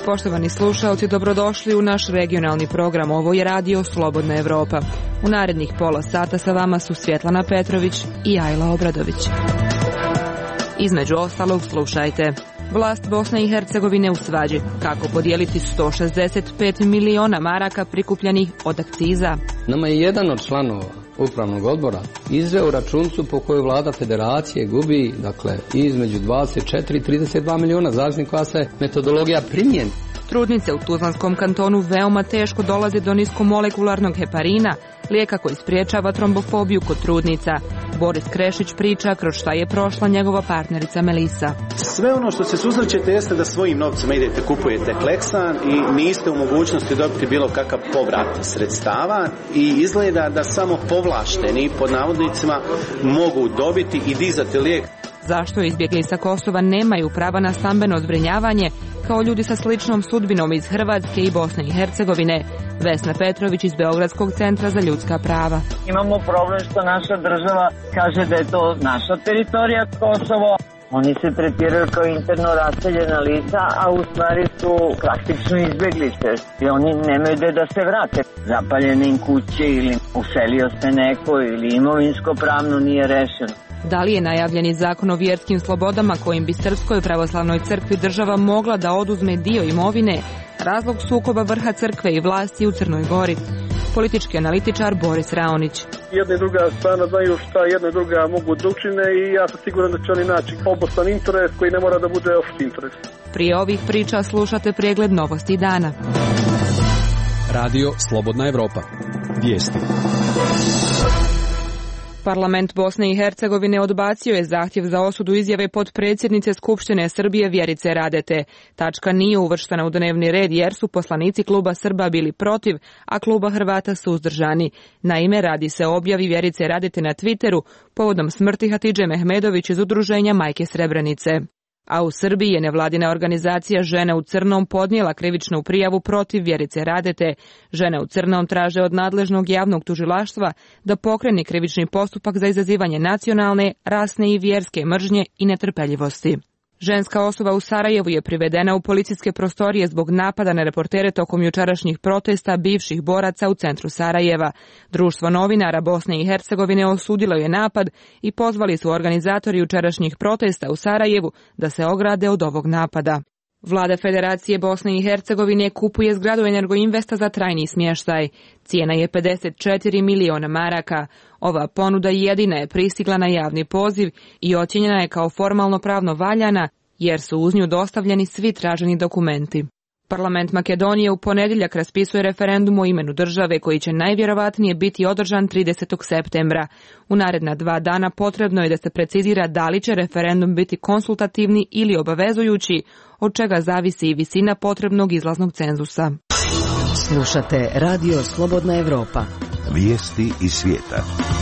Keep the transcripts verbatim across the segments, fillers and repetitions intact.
Poštovani slušalci, dobrodošli u naš regionalni program. Ovo je Radio Slobodna Evropa. U narednih pola sata sa vama su Svjetlana Petrović i Ajla Obradović. Između ostalog slušajte. Vlast Bosne i Hercegovine u svađi. Kako podijeliti sto šezdeset pet miliona maraka prikupljenih od akciza? Nama je jedan od članova upravnog odbora izveo računicu po kojoj vlada federacije gubi, dakle, između dvadeset četiri i trideset dva miliona, zavisno koja se metodologija primjeni. Trudnice u Tuzlanskom kantonu veoma teško dolaze do niskomolekularnog heparina, lijeka koji spriječava trombofobiju kod trudnica. Boris Krešić priča kroz šta je prošla njegova partnerica Melisa. Sve ono što se susrećete jeste da svojim novcima idete, kupujete Kleksan i niste u mogućnosti dobiti bilo kakav povrat sredstava i izgleda da samo povlašteni, pod navodnicima, mogu dobiti i dizati lijek. Zašto izbjegli sa Kosova nemaju prava na stambeno zbrinjavanje kao ljudi sa sličnom sudbinom iz Hrvatske i Bosne i Hercegovine? Vesna Petrović iz Beogradskog centra za ljudska prava. Imamo problem što naša država kaže da je to naša teritorija Kosovo. Oni se tretiraju kao interno raseljena lica, a u stvari su praktično izbjeglice. I oni nemaju gde da se vrate. Zapaljene im kuće ili uselio se neko ili imovinsko pravno nije rešeno. Da li je najavljeni zakon o vjerskim slobodama kojim bi Srpskoj pravoslavnoj crkvi država mogla da oduzme dio imovine razlog sukoba vrha crkve i vlasti u Crnoj Gori? Politički analitičar Boris Raonić. Jedna i druga strana znaju šta jedna i druga mogu da učine i ja sam siguran da će oni naći obostrani interes koji ne mora da bude opšti interes. Prije ovih priča slušate pregled novosti dana. Radio Slobodna Evropa. Vijesti. Parlament Bosne i Hercegovine odbacio je zahtjev za osudu izjave potpredsjednice Skupštine Srbije Vjerice Radete. Tačka nije uvrštena u dnevni red jer su poslanici kluba Srba bili protiv, a kluba Hrvata suzdržani. Naime, radi se o objavi Vjerice Radete na Twitteru povodom smrti Hatidže Mehmedović iz udruženja Majke Srebrenice. A u Srbiji je nevladina organizacija Žene u crnom podnijela krivičnu prijavu protiv Vjerice Radete. Žene u crnom traže od nadležnog javnog tužilaštva da pokrene krivični postupak za izazivanje nacionalne, rasne i vjerske mržnje i netrpeljivosti. Ženska osoba u Sarajevu je privedena u policijske prostorije zbog napada na reportere tokom jučerašnjih protesta bivših boraca u centru Sarajeva. Društvo novinara Bosne i Hercegovine osudilo je napad i pozvali su organizatori jučerašnjih protesta u Sarajevu da se ograde od ovog napada. Vlada Federacije Bosne i Hercegovine kupuje zgradu Energoinvesta za trajni smještaj. Cijena je pedeset četiri miliona maraka. Ova ponuda jedina je pristigla na javni poziv i ocjenjena je kao formalno pravno valjana jer su uz nju dostavljeni svi traženi dokumenti. Parlament Makedonije u ponedjeljak raspisuje referendum o imenu države koji će najvjerovatnije biti održan tridesetog septembra. U naredna dva dana potrebno je da se precizira da li će referendum biti konsultativni ili obavezujući, od čega zavisi i visina potrebnog izlaznog cenzusa. Slušate Radio Slobodna Evropa. Vijesti iz svijeta.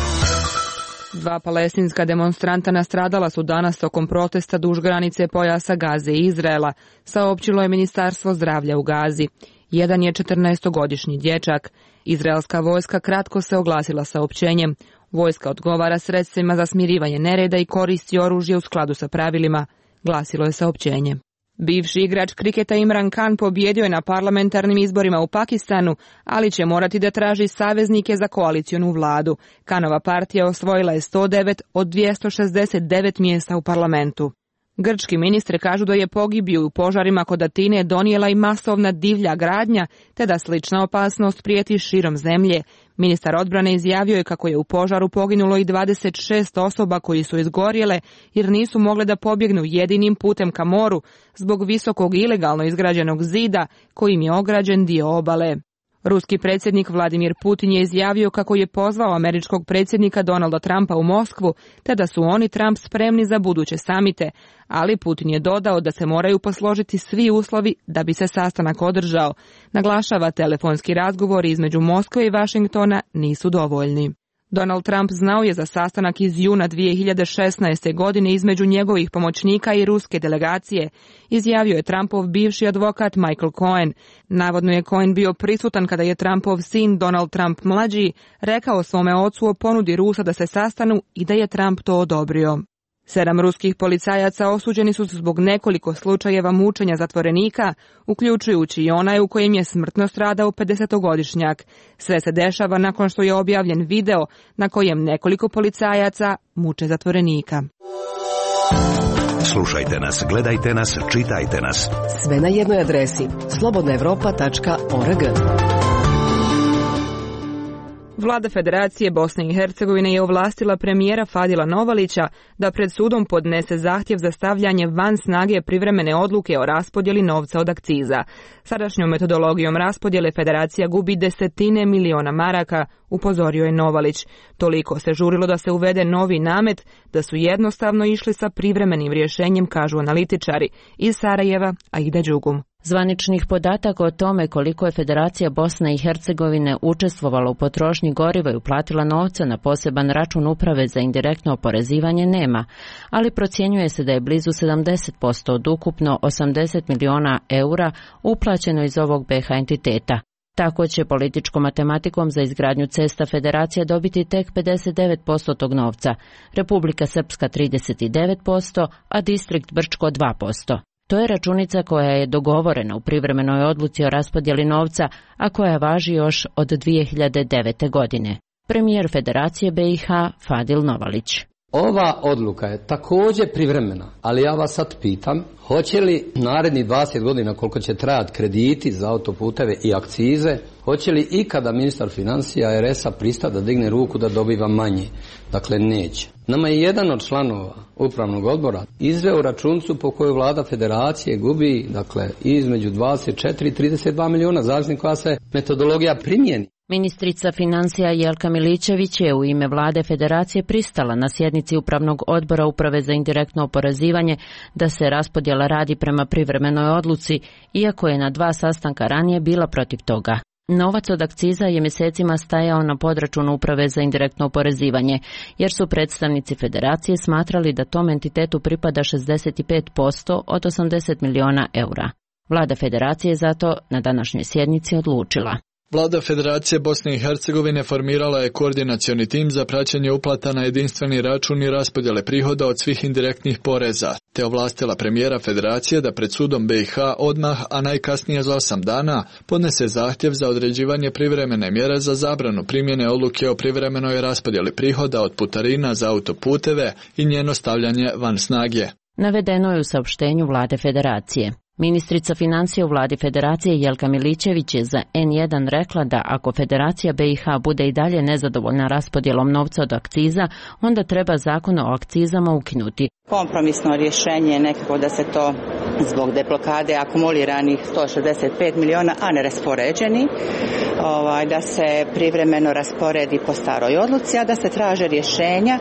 Dva palestinska demonstranta nastradala su danas tokom protesta duž granice pojasa Gaze i Izraela, saopćilo je Ministarstvo zdravlja u Gazi. Jedan je četrnaestogodišnji dječak. Izraelska vojska kratko se oglasila saopćenjem. Vojska odgovara sredstvima za smirivanje nereda i koristi oružje u skladu sa pravilima, glasilo je saopćenje. Bivši igrač kriketa Imran Khan pobjedio je na parlamentarnim izborima u Pakistanu, ali će morati da traži saveznike za koalicionu vladu. Khanova partija osvojila je sto devet od dvjesto šezdeset devet mjesta u parlamentu. Grčki ministri kažu da je pogibiju u požarima kod Atine donijela i masovna divlja gradnja, te da slična opasnost prijeti širom zemlje. Ministar odbrane izjavio je kako je u požaru poginulo i dvadeset šest osoba koji su izgorjele jer nisu mogle da pobjegnu jedinim putem ka moru zbog visokog ilegalno izgrađenog zida kojim je ograđen dio obale. Ruski predsjednik Vladimir Putin je izjavio kako je pozvao američkog predsjednika Donalda Trumpa u Moskvu, te da su oni Trump spremni za buduće samite, ali Putin je dodao da se moraju posložiti svi uslovi da bi se sastanak održao. Naglašava, telefonski razgovori između Moskve i Vašingtona nisu dovoljni. Donald Trump znao je za sastanak iz juna dvije hiljade šesnaeste. godine između njegovih pomoćnika i ruske delegacije, izjavio je Trumpov bivši advokat Michael Cohen. Navodno je Cohen bio prisutan kada je Trumpov sin Donald Trump mlađi rekao svome ocu o ponudi Rusa da se sastanu i da je Trump to odobrio. Sedam ruskih policajaca osuđeni su zbog nekoliko slučajeva mučenja zatvorenika, uključujući i onaj u kojem je smrtno stradao pedesetogodišnjak. Sve se dešava nakon što je objavljen video na kojem nekoliko policajaca muče zatvorenika. Slušajte nas, gledajte nas, čitajte nas. Sve na jednoj adresi slobodna evropa tačka org. Vlada Federacije Bosne i Hercegovine je ovlastila premijera Fadila Novalića da pred sudom podnese zahtjev za stavljanje van snage privremene odluke o raspodjeli novca od akciza. Sadašnjom metodologijom raspodjele Federacija gubi desetine miliona maraka, upozorio je Novalić. Toliko se žurilo da se uvede novi namet, da su jednostavno išli sa privremenim rješenjem, kažu analitičari. Iz Sarajeva, Aida Đugum. Zvaničnih podataka o tome koliko je Federacija Bosne i Hercegovine učestvovala u potrošnji goriva i uplatila novca na poseban račun Uprave za indirektno oporezivanje nema, ali procjenjuje se da je blizu sedamdeset posto od ukupno osamdeset miliona eura uplaćeno iz ovog be ha entiteta. Tako će političkom matematikom za izgradnju cesta Federacija dobiti tek pedeset devet posto tog novca, Republika Srpska trideset devet posto, a Distrikt Brčko dva posto. To je računica koja je dogovorena u privremenoj odluci o raspodjeli novca, a koja važi još od dvije hiljade devete. godine. Premijer Federacije be i ha Fadil Novalić. Ova odluka je također privremena, ali ja vas sad pitam, hoće li naredni dvadeset godina koliko će trajati krediti za autoputeve i akcize, hoće li ikada ministar financija er es a pristati da digne ruku da dobiva manje? Dakle, neće. Nama je jedan od članova upravnog odbora izveo računicu po kojoj vlada Federacije gubi, dakle, između dvadeset četiri i trideset dva miliona, zavisno koja se metodologija primijeni. Ministrica financija Jelka Milićević je u ime vlade Federacije pristala na sjednici upravnog odbora Uprave za indirektno oporezivanje da se raspodjela radi prema privremenoj odluci, iako je na dva sastanka ranije bila protiv toga. Novac od akciza je mjesecima stajao na podračunu Uprave za indirektno oporezivanje, jer su predstavnici Federacije smatrali da tom entitetu pripada šezdeset pet posto od osamdeset miliona eura. Vlada Federacije zato na današnjoj sjednici odlučila. Vlada Federacije Bosne i Hercegovine formirala je koordinacioni tim za praćenje uplata na jedinstveni račun i raspodjele prihoda od svih indirektnih poreza, te ovlastila premijera Federacije da pred sudom be i ha odmah, a najkasnije za osam dana, podnese zahtjev za određivanje privremene mjere za zabranu primjene odluke o privremenoj raspodjeli prihoda od putarina za autoputeve i njeno stavljanje van snage. Navedeno je u saopštenju vlade Federacije. Ministrica financija u vladi Federacije Jelka Milićević je za en jedan rekla da ako Federacija be i ha bude i dalje nezadovoljna raspodjelom novca od akciza, onda treba zakon o akcizama ukinuti. Kompromisno rješenje je nekako da se to zbog deblokade akumuliranih sto šezdeset pet miliona, a neraspoređeni, ovaj, da se privremeno rasporedi po staroj odluci, a da se traže rješenja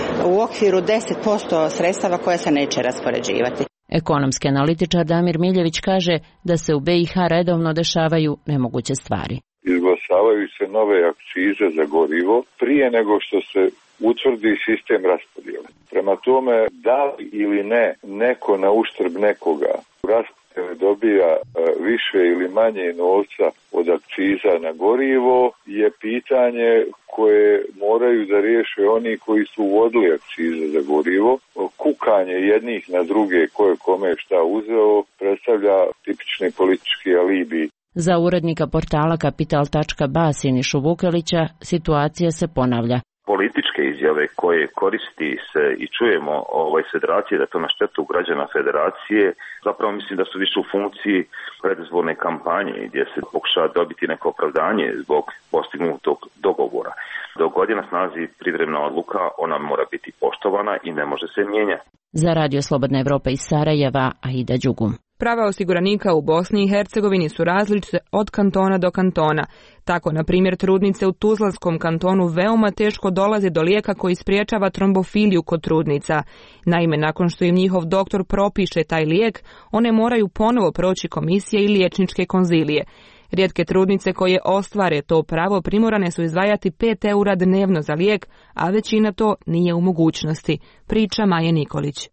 u okviru deset posto sredstava koje se neće raspoređivati. Ekonomski analitičar Damir Miljević kaže da se u be i ha redovno dešavaju nemoguće stvari. Izglasavaju se nove akcize za gorivo prije nego što se utvrdi sistem raspodjele. Prema tome, da li ili ne neko na uštrb nekoga raspodjele dobija više ili manje novca od akciza na gorivo je pitanje koje moraju da riješe oni koji su uvodili akcize za gorivo. Kukanje jednih na druge ko je kome šta uzeo predstavlja tipični politički alibi. Za urednika portala kapital tačka ba Sinišu Vukelića situacija se ponavlja. Političke izjave koje koristi se i čujemo ovaj Federacije da to na štetu građana Federacije, zapravo mislim da su više u funkciji predizborne kampanje gdje se pokušava dobiti neko opravdanje zbog postignutog dogovora. Dok god je na snazi privremena odluka, ona mora biti poštovana i ne može se mijenjati. Za Radio Slobodna Evropa iz Sarajeva, Aida Đugum. Prava osiguranika u Bosni i Hercegovini su različite od kantona do kantona. Tako, na primjer, trudnice u Tuzlanskom kantonu veoma teško dolaze do lijeka koji spriječava trombofiliju kod trudnica. Naime, nakon što im njihov doktor propiše taj lijek, one moraju ponovo proći komisije i liječničke konzilije. Rijetke trudnice koje ostvare to pravo primorane su izdvajati pet eura dnevno za lijek, a većina to nije u mogućnosti, priča Maja Nikolić.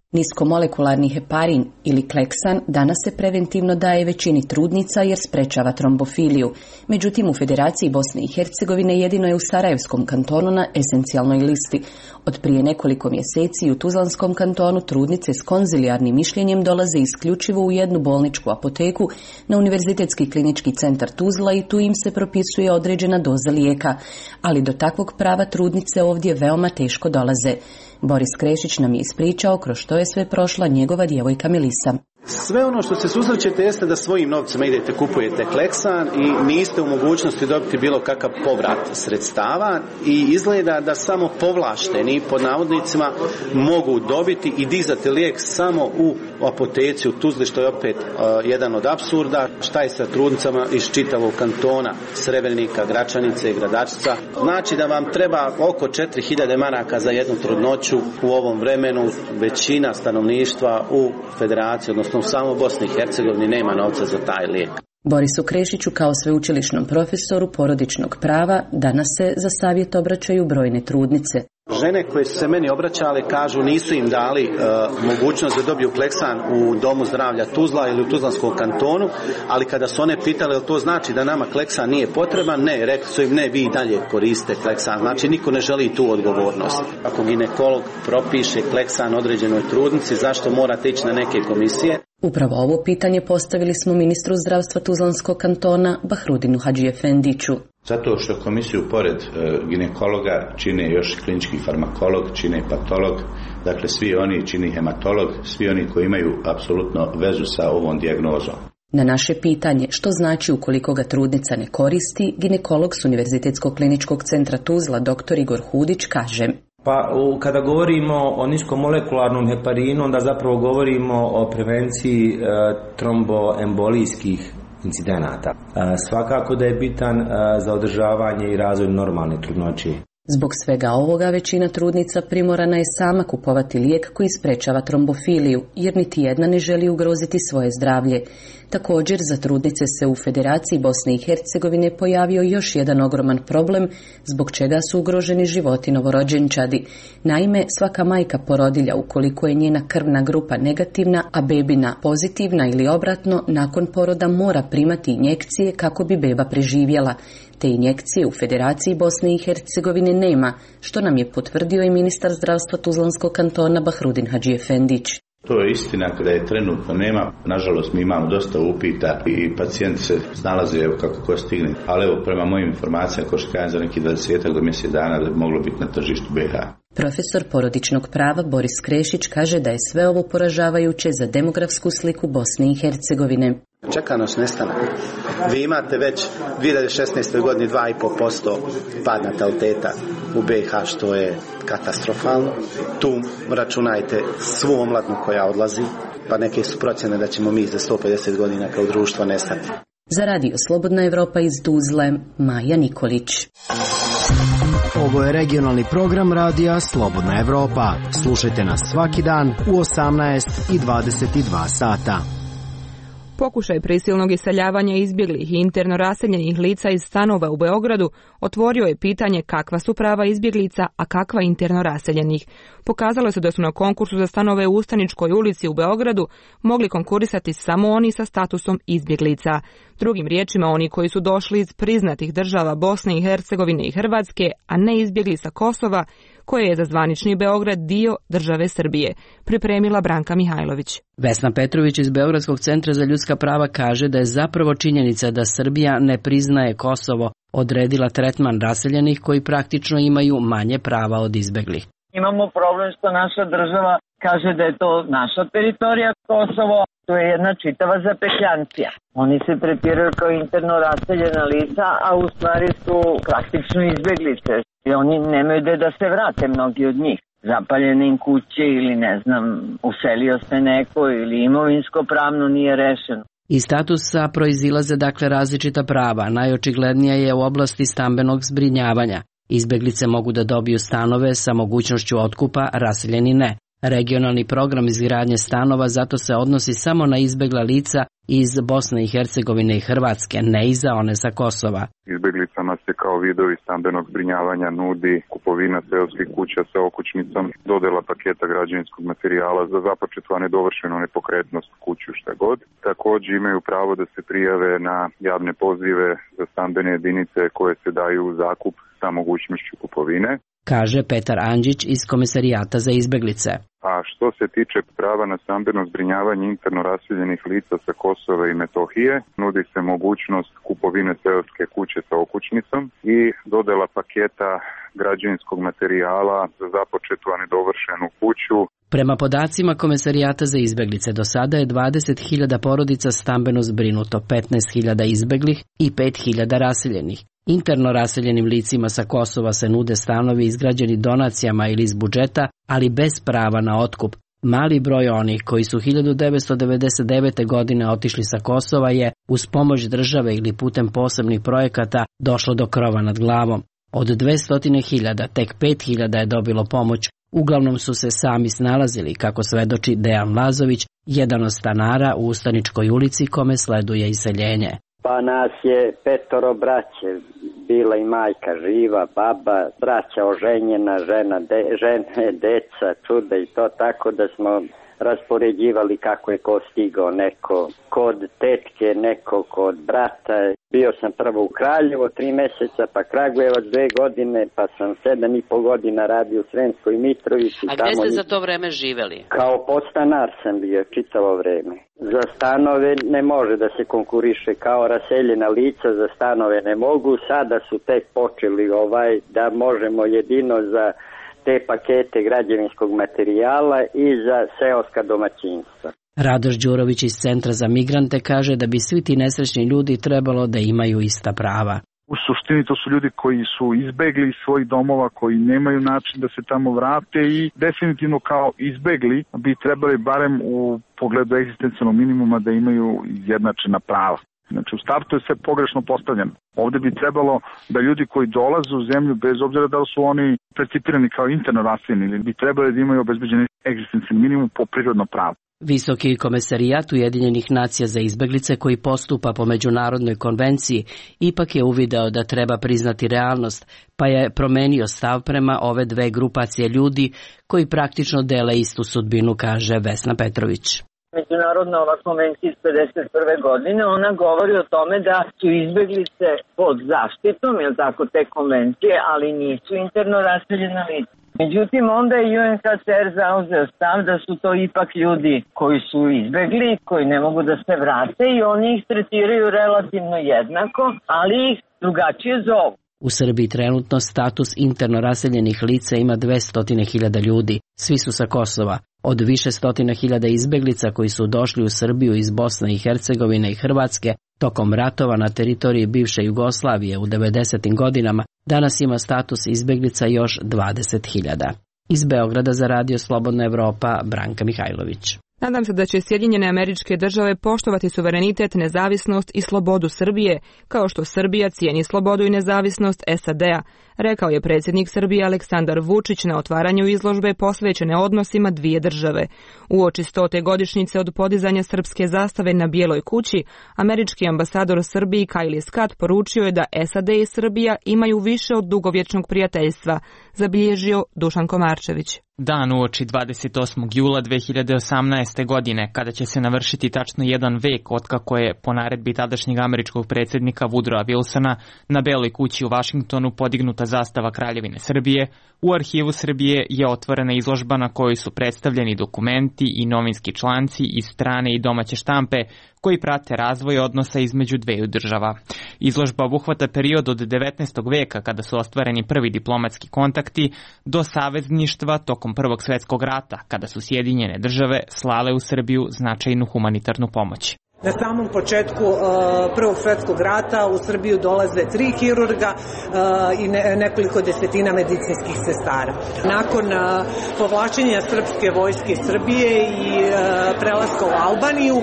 Niskomolekularni heparin ili kleksan danas se preventivno daje većini trudnica jer sprečava trombofiliju. Međutim, u Federaciji Bosne i Hercegovine jedino je u Sarajevskom kantonu na esencijalnoj listi. Od prije nekoliko mjeseci u Tuzlanskom kantonu trudnice s konzilijarnim mišljenjem dolaze isključivo u jednu bolničku apoteku na Univerzitetski klinički centar Tuzla i tu im se propisuje određena doza lijeka, ali do takvog prava trudnice ovdje veoma teško dolaze. Boris Krešić nam je ispričao kroz što je sve prošla njegova djevojka Melisa. Sve ono što se susrećete jeste da svojim novcima idete, kupujete kleksan i niste u mogućnosti dobiti bilo kakav povrat sredstava i izgleda da samo povlašteni pod navodnicima mogu dobiti i dizati lijek samo u apoteci u Tuzli, što je opet uh, jedan od apsurda. Šta je sa trudnicama iz čitavog kantona, Srebrnika, Gračanice i Gradačica? Znači da vam treba oko četiri hiljade maraka za jednu trudnoću u ovom vremenu. Većina stanovništva u Federaciji, odnosno u samo Bosni i Hercegovini, nema novca za taj lijek. Borisu Krešiću kao sveučilišnom profesoru porodičnog prava danas se za savjet obraćaju brojne trudnice. Žene koje su se meni obraćale kažu nisu im dali e, mogućnost da dobiju kleksan u Domu zdravlja Tuzla ili u Tuzlanskom kantonu, ali kada su one pitale jel to znači da nama kleksan nije potreban, ne, rekli su im ne, vi i dalje koriste kleksan, znači niko ne želi tu odgovornost. Ako ginekolog propiše kleksan određenoj trudnici, zašto morate ići na neke komisije? Upravo ovo pitanje postavili smo ministru zdravstva Tuzlanskog kantona Bahrudinu Hadžiefendiću. Zato što komisiju pored e, ginekologa čine još klinički farmakolog, čine patolog, dakle svi oni čini hematolog, svi oni koji imaju apsolutno vezu sa ovom dijagnozom. Na naše pitanje što znači ukoliko ga trudnica ne koristi, ginekolog s Univerzitetskog kliničkog centra Tuzla dr. Igor Hudić kaže: Pa kada govorimo o niskomolekularnom heparinu, onda zapravo govorimo o prevenciji e, tromboembolijskih incidenata. E, svakako da je bitan e, za održavanje i razvoj normalne trudnoće. Zbog svega ovoga većina trudnica primorana je sama kupovati lijek koji sprečava trombofiliju, jer niti jedna ne želi ugroziti svoje zdravlje. Također, za trudnice se u Federaciji Bosne i Hercegovine pojavio još jedan ogroman problem, zbog čega su ugroženi životi novorođenčadi. Naime, svaka majka porodilja, ukoliko je njena krvna grupa negativna, a bebina pozitivna ili obratno, nakon poroda mora primati injekcije kako bi beba preživjela. Te injekcije u Federaciji Bosne i Hercegovine nema, što nam je potvrdio i ministar zdravstva Tuzlanskog kantona Bahrudin Hadžiefendić. To je istina kada je trenutno nema. Nažalost, mi imamo dosta upita i pacijenti se snalaze evo kako ko stigne. Ali evo, prema mojim informacijama, ko što kažem, za neki dvadesetak do mjesec dana da bi moglo biti na tržištu B iH. Profesor porodičnog prava Boris Krešić kaže da je sve ovo poražavajuće za demografsku sliku Bosne i Hercegovine. Čeka nas nestanak. Vi imate već u dvije hiljade šesnaestoj godini dva i pol posto pad nataliteta u B iH, što je katastrofalno. Tu računajte svu omladnu koja odlazi, pa neke su procjene da ćemo mi za sto pedeset godina kao društvo nestati. Za Radio Slobodna Evropa iz Tuzle, Maja Nikolić. Ovo je regionalni program radija Slobodna Evropa. Slušajte nas svaki dan u osamnaest i dvadeset dva sata. Pokušaj prisilnog iseljavanja izbjeglih i interno raseljenih lica iz stanova u Beogradu otvorio je pitanje kakva su prava izbjeglica, a kakva interno raseljenih. Pokazalo se da su na konkursu za stanove u Ustaničkoj ulici u Beogradu mogli konkurisati samo oni sa statusom izbjeglica. Drugim riječima, oni koji su došli iz priznatih država Bosne i Hercegovine i Hrvatske, a ne izbjegli sa Kosova, koje je za zvanični Beograd dio države Srbije, pripremila Branka Mihajlović. Vesna Petrović iz Beogradskog centra za ljudska prava kaže da je zapravo činjenica da Srbija ne priznaje Kosovo odredila tretman raseljenih koji praktično imaju manje prava od izbeglih. Imamo problem što naša država kaže da je to naša teritorija Kosovo, to je jedna čitava zapetljancija. Oni se tretiraju kao interno raseljena lica, a u stvari su praktično izbeglice. I oni nemaju gde da se vrate, mnogi od njih. Zapaljene im kuće ili ne znam, uselio se neko ili imovinsko pravno nije rešeno. Iz statusa proizilaze dakle različita prava. Najočiglednija je u oblasti stambenog zbrinjavanja. Izbeglice mogu da dobiju stanove sa mogućnošću otkupa, raseljeni ne. Regionalni program izgradnje stanova zato se odnosi samo na izbegla lica iz Bosne i Hercegovine i Hrvatske, ne i za one sa Kosova. Izbeglicama se kao vidovi stambenog zbrinjavanja nudi kupovina seoskih kuća sa okućnicom, dodela paketa građevinskog materijala za započetu, a nedovršenu nepokretnost kuću šta god. Također imaju pravo da se prijave na javne pozive za stambene jedinice koje se daju u zakup sa mogućnošću kupovine, kaže Petar Andžić iz Komesarijata za izbeglice. A što se tiče prava na stambeno zbrinjavanje interno raseljenih lica sa Kosova i Metohije, nudi se mogućnost kupovine seoske kuće sa okućnicom i dodela paketa građevinskog materijala za započetu, a nedovršenu kuću. Prema podacima Komesarijata za izbeglice, do sada je dvadeset hiljada porodica stambeno zbrinuto, petnaest hiljada izbeglih i pet hiljada raseljenih. Interno raseljenim licima sa Kosova se nude stanovi izgrađeni donacijama ili iz budžeta, ali bez prava na otkup. Mali broj onih koji su hiljadu devetsto devedeset devete. godine otišli sa Kosova je, uz pomoć države ili putem posebnih projekata, došlo do krova nad glavom. Od dvesta hiljada, tek pet hiljada je dobilo pomoć. Uglavnom su se sami snalazili, kako svedoči Dejan Lazović, jedan od stanara u Ustaničkoj ulici kome sleduje iseljenje. Pa nas je petoro braće, bila i majka živa, baba, braća oženjena, žena, de, žene, deca, čuda i to, tako da smo raspoređivali kako je ko stigao, neko kod tetke, neko kod brata. Bio sam prvo u Kraljevo tri meseca, pa Kragujevac dve godine, pa sam sedam i po godina radio u Sremskoj Mitrovici. A gde ste za to vreme živeli? Kao podstanar sam bio čitavo vreme. Za stanove ne može da se konkuriše, kao raseljena lica za stanove ne mogu, sada su tek počeli ovaj da možemo jedino za te pakete građevinskog materijala i za seoska domaćinstva. Radoš Đurović iz Centra za migrante kaže da bi svi ti nesrećni ljudi trebalo da imaju ista prava. U suštini to su ljudi koji su izbegli iz svojih domova, koji nemaju način da se tamo vrate i definitivno kao izbegli bi trebali barem u pogledu egzistencijalnog minimuma da imaju jednačena prava. Znači u startu je sve pogrešno postavljeno. Ovdje bi trebalo da ljudi koji dolaze u zemlju, bez obzira da li su oni percipirani kao interno raseljeni, ili bi trebali da imaju obezbeđeni egzistencijalni minimum po prirodno pravo. Visoki komesarijat Ujedinjenih nacija za izbeglice koji postupa po međunarodnoj konvenciji ipak je uvideo da treba priznati realnost, pa je promenio stav prema ove dve grupacije ljudi koji praktično dele istu sudbinu, kaže Vesna Petrović. Međunarodna ova konvencija iz pedeset prve. godine, ona govori o tome da su izbeglice pod zaštitom, je tako, te konvencije, ali nisu interno raseljena lica. Međutim, onda je U N H C R zauzeo stav da su to ipak ljudi koji su izbegli, koji ne mogu da se vrate i oni ih tretiraju relativno jednako, ali ih drugačije zovu. U Srbiji trenutno status interno raseljenih lica ima dvesta hiljada ljudi, svi su sa Kosova. Od više stotina hiljada izbeglica koji su došli u Srbiju iz Bosne i Hercegovine i Hrvatske tokom ratova na teritoriji bivše Jugoslavije u devedesetim godinama, danas ima status izbeglica još dvadeset hiljada. Iz Beograda za Radio Slobodna Evropa, Branka Mihajlović. Nadam se da će Sjedinjene Američke Države poštovati suverenitet, nezavisnost i slobodu Srbije, kao što Srbija cijeni slobodu i nezavisnost S A D-a, rekao je predsjednik Srbije Aleksandar Vučić na otvaranju izložbe posvećene odnosima dvije države. Uoči stote godišnjice od podizanja srpske zastave na Bijeloj kući, američki ambasador Srbiji Kajli Scott poručio je da S A D i Srbija imaju više od dugovječnog prijateljstva, zabilježio Dušan Komarčević. Dan uoči dvadeset osmog jula dve hiljade osamnaeste. godine, kada će se navršiti tačno jedan vek otkako je po naredbi tadašnjeg američkog predsjednika Woodrowa Wilsona na Beloj kući u Vašingtonu podignuta zastava Kraljevine Srbije, u arhivu Srbije je otvorena izložba na kojoj su predstavljeni dokumenti i novinski članci iz strane i domaće štampe koji prate razvoj odnosa između dveju država. Izložba obuhvata period od devetnaestog. veka kada su ostvareni prvi diplomatski kontakti do savezništva tokom Prvog svjetskog rata kada su Sjedinjene države slale u Srbiju značajnu humanitarnu pomoć. Na samom početku uh, Prvog svjetskog rata u Srbiju dolaze tri hirurga uh, i ne, nekoliko desetina medicinskih sestara. Nakon uh, povlačenja srpske vojske iz Srbije i uh, prelaska u Albaniju, uh,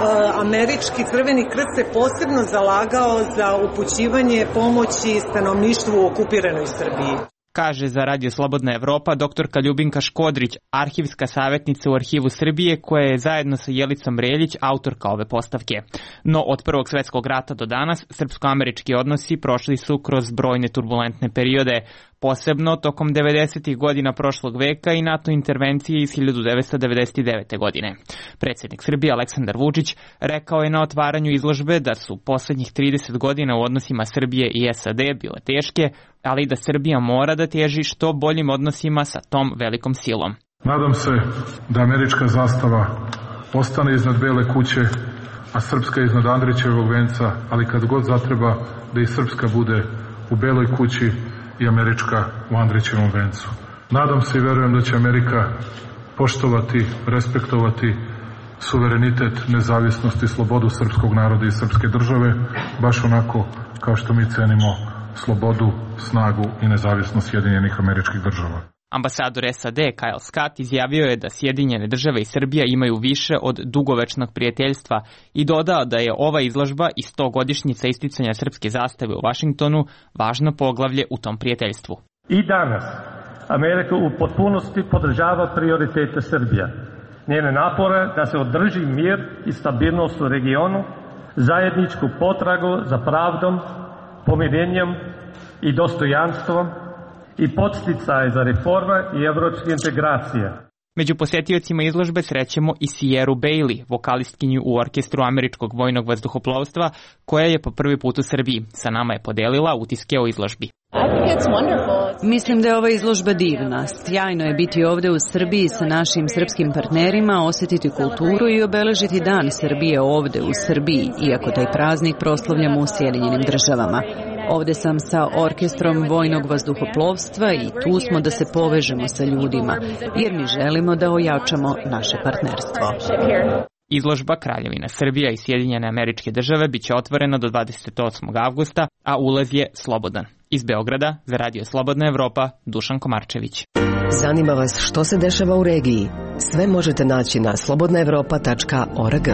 američki Crveni krst se posebno zalagao za upućivanje pomoći stanovništvu u okupiranoj Srbiji. kaže za Radio Slobodna Evropa doktorka Ljubinka Škodrić, arhivska savjetnica u Arhivu Srbije, koja je zajedno sa Jelicom Reljić autorka ove postavke. No od Prvog svetskog rata do danas srpsko-američki odnosi prošli su kroz brojne turbulentne periode, posebno tokom devedesetih godina prošlog veka i NATO intervencije iz hiljadu devetsto devedeset devete. godine. Predsjednik Srbije Aleksandar Vučić rekao je na otvaranju izložbe da su poslednjih trideset godina u odnosima Srbije i S A D bile teške, ali da Srbija mora da teži što boljim odnosima sa tom velikom silom. Nadam se da američka zastava ostane iznad Bele kuće, a srpska iznad Andrićevog venca, ali kad god zatreba da i srpska bude u Beloj kući i američka u Andrićevom vencu. Nadam se i verujem da će Amerika poštovati, respektovati suverenitet, nezavisnost i slobodu srpskog naroda i srpske države, baš onako kao što mi cenimo slobodu, snagu i nezavisnost Sjedinjenih Američkih Država. Ambasador S A D Kyle Scott izjavio je da Sjedinjene Države i Srbija imaju više od dugovečnog prijateljstva i dodao da je ova izložba i stogodišnjica isticanja srpske zastave u Vašingtonu važno poglavlje u tom prijateljstvu. I danas Amerika u potpunosti podržava prioritete Srbije, njene napore da se održi mir i stabilnost u regionu, zajedničku potragu za pravdom, pomirenjem i dostojanstvom i podsticaj za reforme i evropske integracije. Među posjetiocima izložbe srećemo i Sierru Bailey, vokalistkinju u orkestru Američkog vojnog vazduhoplovstva, koja je po prvi put u Srbiji. Sa nama je podelila utiske o izložbi. Mislim da je ova izložba divna. Sjajno je biti ovde u Srbiji sa našim srpskim partnerima, osjetiti kulturu i obeležiti dan Srbije ovde u Srbiji, iako taj praznik proslavljamo u Sjedinjenim Državama. Ovde sam sa orkestrom vojnog vazduhoplovstva i tu smo da se povežemo sa ljudima, jer mi želimo da ojačamo naše partnerstvo. Izložba Kraljevina Srbija i Sjedinjene Američke Države biće otvorena do dvadeset osmog avgusta, a ulaz je slobodan. Iz Beograda za Radio Slobodna Evropa, Dušan Komarčević. Zanima vas što se dešava u regiji? Sve možete naći na slobodna evropa tačka org.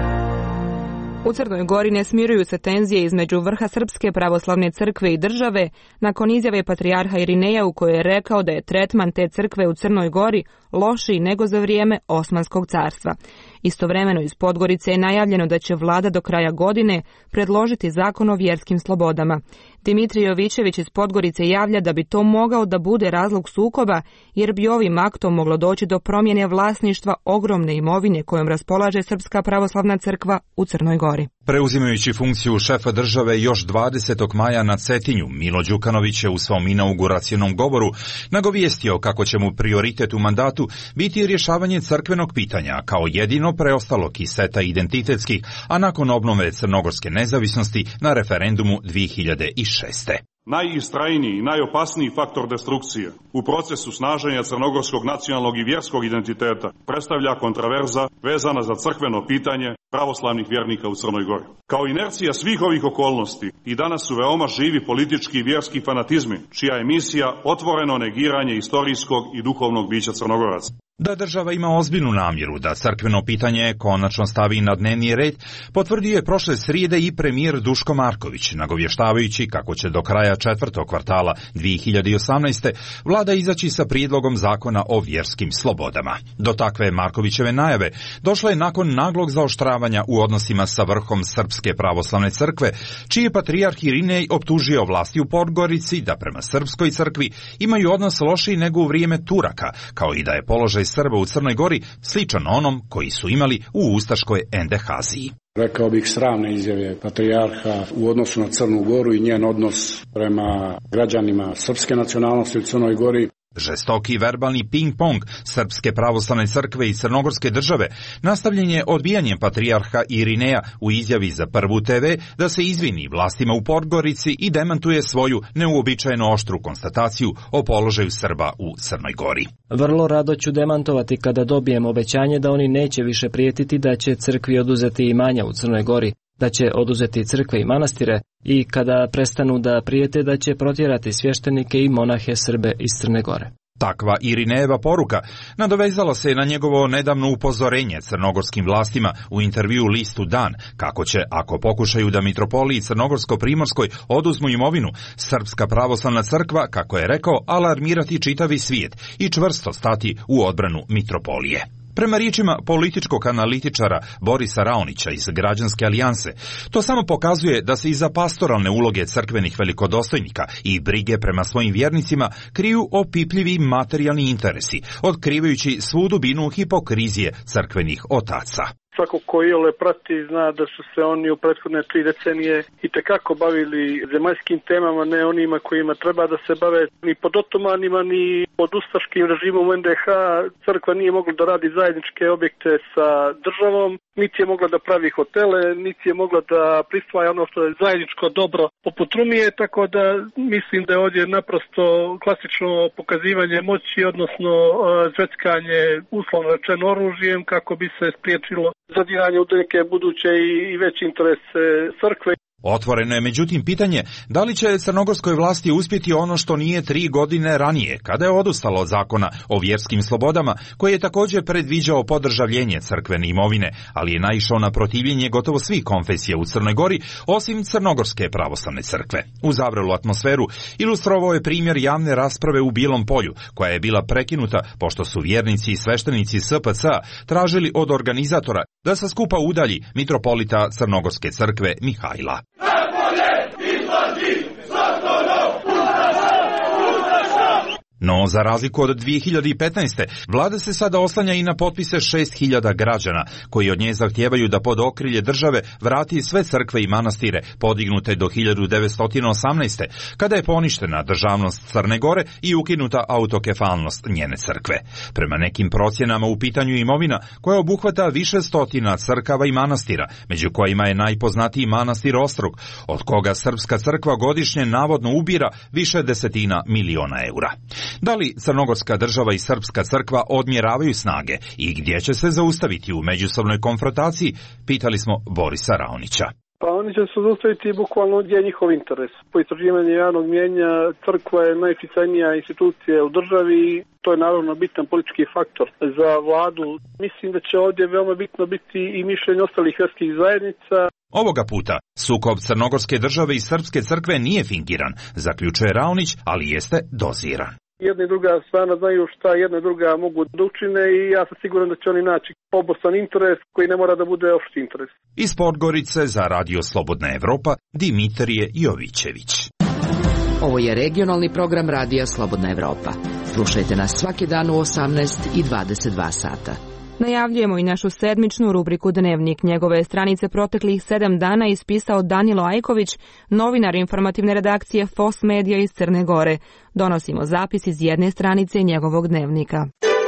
U Crnoj Gori ne smiruju se tenzije između vrha Srpske pravoslavne crkve i države nakon izjave patrijarha Irineja u kojoj je rekao da je tretman te crkve u Crnoj Gori lošiji nego za vrijeme Osmanskog carstva. Istovremeno iz Podgorice je najavljeno da će vlada do kraja godine predložiti zakon o vjerskim slobodama. Dimitrij Jovićević iz Podgorice javlja da bi to mogao da bude razlog sukoba, jer bi ovim aktom moglo doći do promjene vlasništva ogromne imovine kojom raspolaže Srpska pravoslavna crkva u Crnoj Gori. Preuzimajući funkciju šefa države još dvadesetog maja na Cetinju, Milo Đukanović je u svom inauguracionom govoru nagovijestio kako će mu prioritet u mandatu biti rješavanje crkvenog pitanja kao jedino preostalog iz seta identitetskih, a nakon obnove crnogorske nezavisnosti na referendumu dvije hiljade šeste. Najistrajniji i najopasniji faktor destrukcije u procesu snaženja crnogorskog nacionalnog i vjerskog identiteta predstavlja kontraverza vezana za crkveno pitanje pravoslavnih vjernika u Crnoj Gori. Kao inercija svih ovih okolnosti i danas su veoma živi politički i vjerski fanatizmi, čija je misija otvoreno negiranje istorijskog i duhovnog bića Crnogoraca. Da država ima ozbiljnu namjeru da crkveno pitanje konačno stavi na dnevni red, potvrdio je prošle srijede i premijer Duško Marković, nagovještavajući kako će do kraja četvrtog kvartala dvije hiljade osamnaeste. vlada izaći sa prijedlogom zakona o vjerskim slobodama. Do takve Markovićeve najave došla je nakon naglog zaoštravanja u odnosima sa vrhom Srpske pravoslavne crkve, čiji je patrijarh Irinej optužio vlasti u Podgorici da prema Srpskoj crkvi imaju odnos lošiji nego u vrijeme Turaka, kao i da je položaj Srba u Crnoj Gori sličan onom koji su imali u ustaškoj endehaziji. Rekao bih sramne izjave patrijarha u odnosu na Crnu Goru i njen odnos prema građanima srpske nacionalnosti u Crnoj Gori. Žestoki verbalni ping-pong Srpske pravoslavne crkve i Crnogorske države nastavljen je odbijanjem patrijarha Irineja u izjavi za Prvu te ve da se izvini vlastima u Podgorici i demantuje svoju neuobičajeno oštru konstataciju o položaju Srba u Crnoj Gori. Vrlo rado ću demantovati kada dobijem obećanje da oni neće više prijetiti da će crkvi oduzeti imanja u Crnoj Gori, da će oduzeti crkve i manastire i kada prestanu da prijete da će protjerati svještenike i monahe Srbe iz Crne Gore. Takva Irinejeva poruka nadovezala se na njegovo nedavno upozorenje crnogorskim vlastima u intervju listu Dan, kako će, ako pokušaju da mitropoliji Crnogorsko-Primorskoj oduzmu imovinu, Srpska pravoslavna crkva, kako je rekao, alarmirati čitavi svijet i čvrsto stati u odbranu mitropolije. Prema riječima političkog analitičara Borisa Raonića iz Građanske alijanse, to samo pokazuje da se iza pastoralne uloge crkvenih velikodostojnika i brige prema svojim vjernicima kriju opipljivi materijalni interesi, otkrivajući svu dubinu hipokrizije crkvenih otaca. Svako ko iole prati zna da su se oni u prethodne tri decenije i tekako bavili zemaljskim temama, ne onima kojima treba da se bave ni pod otomanima, ni pod ustaškim režimom en de ha. Crkva nije mogla da radi zajedničke objekte sa državom, niti je mogla da pravi hotele, niti je mogla da prisvaja ono što je zajedničko dobro poput Rumije, tako da mislim da je ovdje naprosto klasično pokazivanje moći, odnosno zveckanje uslovno rečeno oružjem kako bi se spriječilo zadiranje u neke buduće i veće interese crkve. Otvoreno je međutim pitanje da li će crnogorskoj vlasti uspjeti ono što nije tri godine ranije, kada je odustalo od zakona o vjerskim slobodama, koji je također predviđao podržavljenje crkvene imovine, ali je naišao na protivljenje gotovo svih konfesija u Crnoj Gori, osim Crnogorske pravoslavne crkve. U zavrelu atmosferu ilustrovao je primjer javne rasprave u Bilom Polju, koja je bila prekinuta pošto su vjernici i sveštenici es pe ce a tražili od organizatora da sa skupa udalji mitropolita Crnogorske crkve Mihajla. No, za razliku od dvije hiljade petnaeste. vlada se sada oslanja i na potpise šest hiljada građana, koji od nje zahtijevaju da pod okrilje države vrati sve crkve i manastire podignute do hiljadu devetsto osamnaeste. kada je poništena državnost Crne Gore i ukinuta autokefalnost njene crkve. Prema nekim procjenama u pitanju imovina koja obuhvata više stotina crkava i manastira, među kojima je najpoznatiji manastir Ostrog, od koga Srpska crkva godišnje navodno ubira više desetina miliona eura. Da li Crnogorska država i Srpska crkva odmjeravaju snage i gdje će se zaustaviti u međusobnoj konfrontaciji, pitali smo Borisa Raonića. Pa oni će se zaustaviti bukvalno gdje je njihov interes. Po istraživanju javnog mnijenja crkva je najuticajnija institucija u državi i to je naravno bitan politički faktor za vladu. Mislim da će ovdje veoma bitno biti i mišljenje ostalih vjerskih zajednica. Ovoga puta sukob Crnogorske države i Srpske crkve nije fingiran, zaključuje Raonić, ali jeste doziran. Jedna i druga strana znaju šta jedna i druga mogu da učine i ja sam siguran da će oni naći obostrani interes koji ne mora da bude opšti interes. Iz Podgorice za Radio Slobodna Evropa, Dimitrije Jovićević. Ovo je regionalni program Radija Slobodna Evropa. Slušajte nas svaki dan u osamnaest i dvadeset dva sata. Najavljujemo i našu sedmičnu rubriku Dnevnik. Njegove stranice proteklih sedam dana ispisao Danilo Ajković, novinar informativne redakcije F O S Medija iz Crne Gore. Donosimo zapis iz jedne stranice njegovog dnevnika.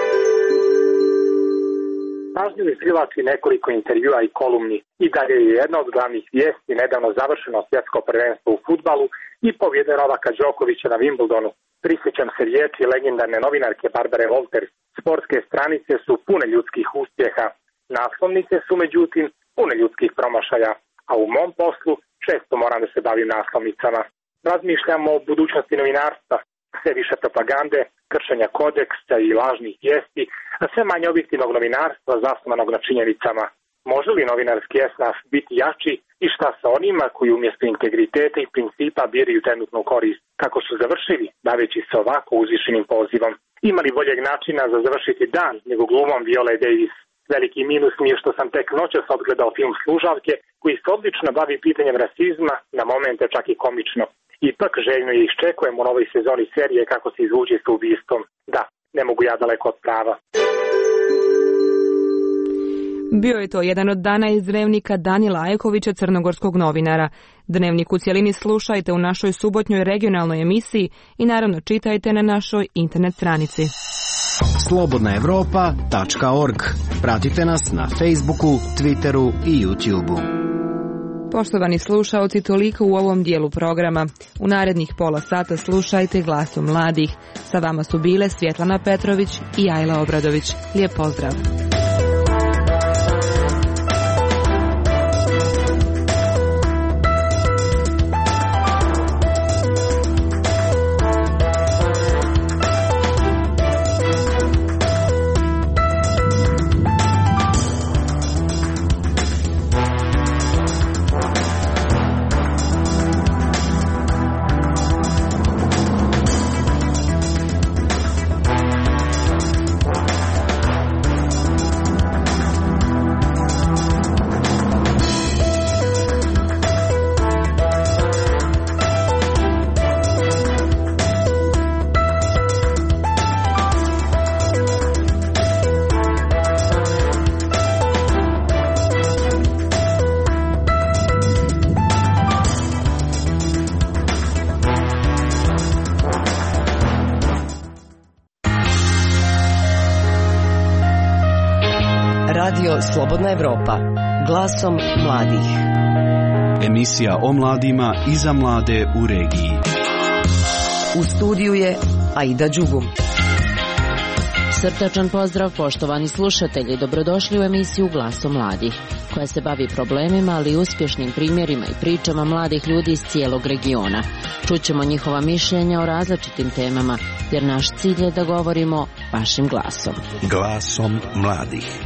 Pažljivo izgledati nekoliko intervjua i kolumni. I dalje je jedna od glavnih vijesti nedavno završeno svjetsko prvenstvo u fudbalu i pobjede Novaka Đokovića na Wimbledonu. Prisjećam se riječi legendarne novinarke Barbare Wolters. Sportske stranice su pune ljudskih uspjeha. Naslovnice su međutim pune ljudskih promašaja, a u mom poslu često moram da se bavim naslovnicama. Razmišljamo o budućnosti novinarstva, sve više propagande, kršenja kodeksa i lažnih vijesti, a sve manje objektivnog novinarstva zasnovanog na činjenicama. Može li novinarski esnaf biti jači i šta sa onima koji umjesto integriteta i principa biraju trenutnu korist? Kako su završili, baveći se ovako uzvišenim pozivom? Ima li boljeg načina za završiti dan nego glumom Viole Davis? Veliki minus mi je što sam tek noćas odgledao film Služavke, koji se odlično bavi pitanjem rasizma, na momente čak i komično. Ipak željno je iščekujem u novoj sezoni serije kako se izvuđe s ubistvom. Da, ne mogu ja daleko od prava. Bio je to jedan od dana iz dnevnika Danila Ajkovića, crnogorskog novinara. Dnevnik u cjelini slušajte u našoj subotnjoj regionalnoj emisiji i naravno čitajte na našoj internet stranici. slobodna evropa tačka org. Pratite nas na Facebooku, Twitteru i YouTubeu. Poštovani slušaoci, toliko u ovom dijelu programa. U narednih pola sata slušajte Glasom mladih. Sa vama su bile Svjetlana Petrović i Ajla Obradović. Lijep pozdrav. Radio Slobodna Evropa. Glasom mladih. Emisija o mladima i za mlade u regiji. U studiju je Aida Đugum. Srdačan pozdrav, poštovani slušatelji, dobrodošli u emisiju Glasom mladih, koja se bavi problemima, ali i uspješnim primjerima i pričama mladih ljudi iz cijelog regiona. Čućemo njihova mišljenja o različitim temama, jer naš cilj je da govorimo vašim glasom. Glasom mladih.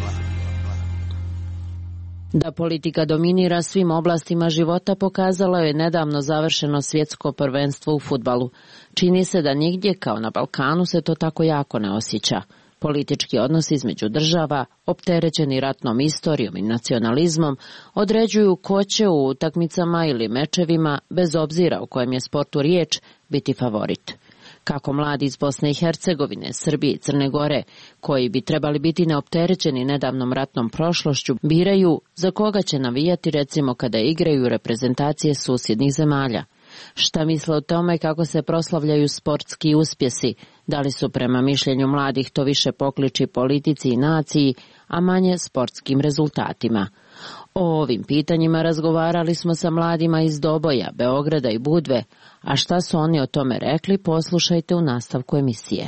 Da politika dominira svim oblastima života pokazalo je nedavno završeno svjetsko prvenstvo u fudbalu. Čini se da nigdje, kao na Balkanu, se to tako jako ne osjeća. Politički odnos između država, opterećeni ratnom istorijom i nacionalizmom, određuju ko će u utakmicama ili mečevima, bez obzira u kojem je sportu riječ, biti favorit. Kako mladi iz Bosne i Hercegovine, Srbije i Crne Gore, koji bi trebali biti neopterećeni nedavnom ratnom prošlošću, biraju za koga će navijati, recimo kada igraju reprezentacije susjednih zemalja. Šta misle o tome kako se proslavljaju sportski uspjesi, da li su prema mišljenju mladih to više pokliči politici i naciji, a manje sportskim rezultatima. O ovim pitanjima razgovarali smo sa mladima iz Doboja, Beograda i Budve, a šta su oni o tome rekli, poslušajte u nastavku emisije.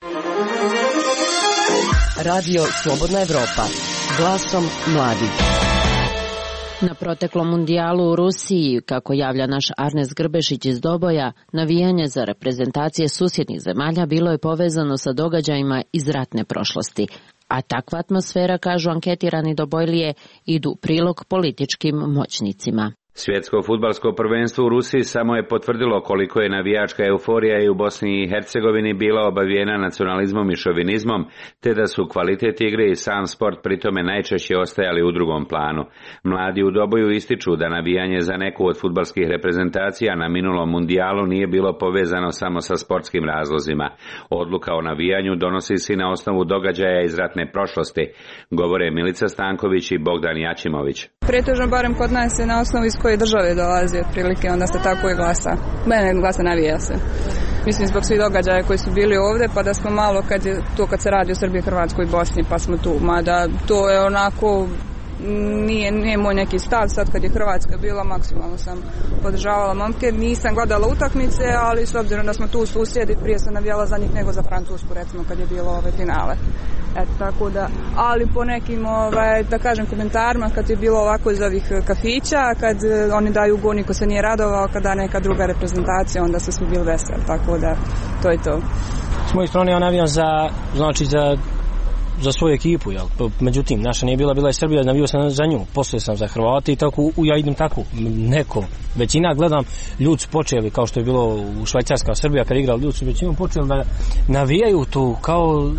Radio Slobodna Evropa. Glasom mladih. Na proteklom mundijalu u Rusiji, kako javlja naš Arnes Grbešić iz Doboja, navijanje za reprezentacije susjednih zemalja bilo je povezano sa događajima iz ratne prošlosti. A takva atmosfera, kažu anketirani Dobojlije, idu u prilog političkim moćnicima. Svjetsko fudbalsko prvenstvo u Rusiji samo je potvrdilo koliko je navijačka euforija i u Bosni i Hercegovini bila obavijena nacionalizmom i šovinizmom, te da su kvalitet igre i sam sport pritome najčešće ostajali u drugom planu. Mladi u Doboju ističu da navijanje za neku od fudbalskih reprezentacija na minulom mundijalu nije bilo povezano samo sa sportskim razlozima. Odluka o navijanju donosi se na osnovu događaja iz ratne prošlosti, govore Milica Stanković i Bogdan Jačimović. Pretežno, barem kod nas, je na osnovu iz koje države dolazi otprilike, onda se tako i glasa. Mene glasa, navija se. Mislim zbog svih događaja koji su bili ovdje, pa da smo malo kad je to kad se radi o Srbiji, Hrvatskoj i Bosni, pa smo tu. Mada to je onako, nije, nije moj neki stav, sad kad je Hrvatska bila, maksimalno sam podržavala momke. Nisam gledala utakmice, ali s obzirom da smo tu susjedi, prije sam navijala za njih nego za Francusku, recimo kad je bilo ove finale. Eto, tako da, ali po nekim, ovaj, da kažem, komentarima, kad je bilo ovako iz ovih kafića, kad oni daju gol, niko se nije radovao, kada neka druga reprezentacija, onda su svi bili veseli, tako da, to je to. S moje strane ja navijam za, znači za, za svoju ekipu, jel? Međutim, naša nije bila, bila je Srbija, navio sam za nju, poslije sam za Hrvati i tako, ja idem tako, neko, većina gledam, ljudi su počeli, kao što je bilo u Švajcarska, Srbija, kad igrali, ljudi su većinom počeli da navijaju tu kao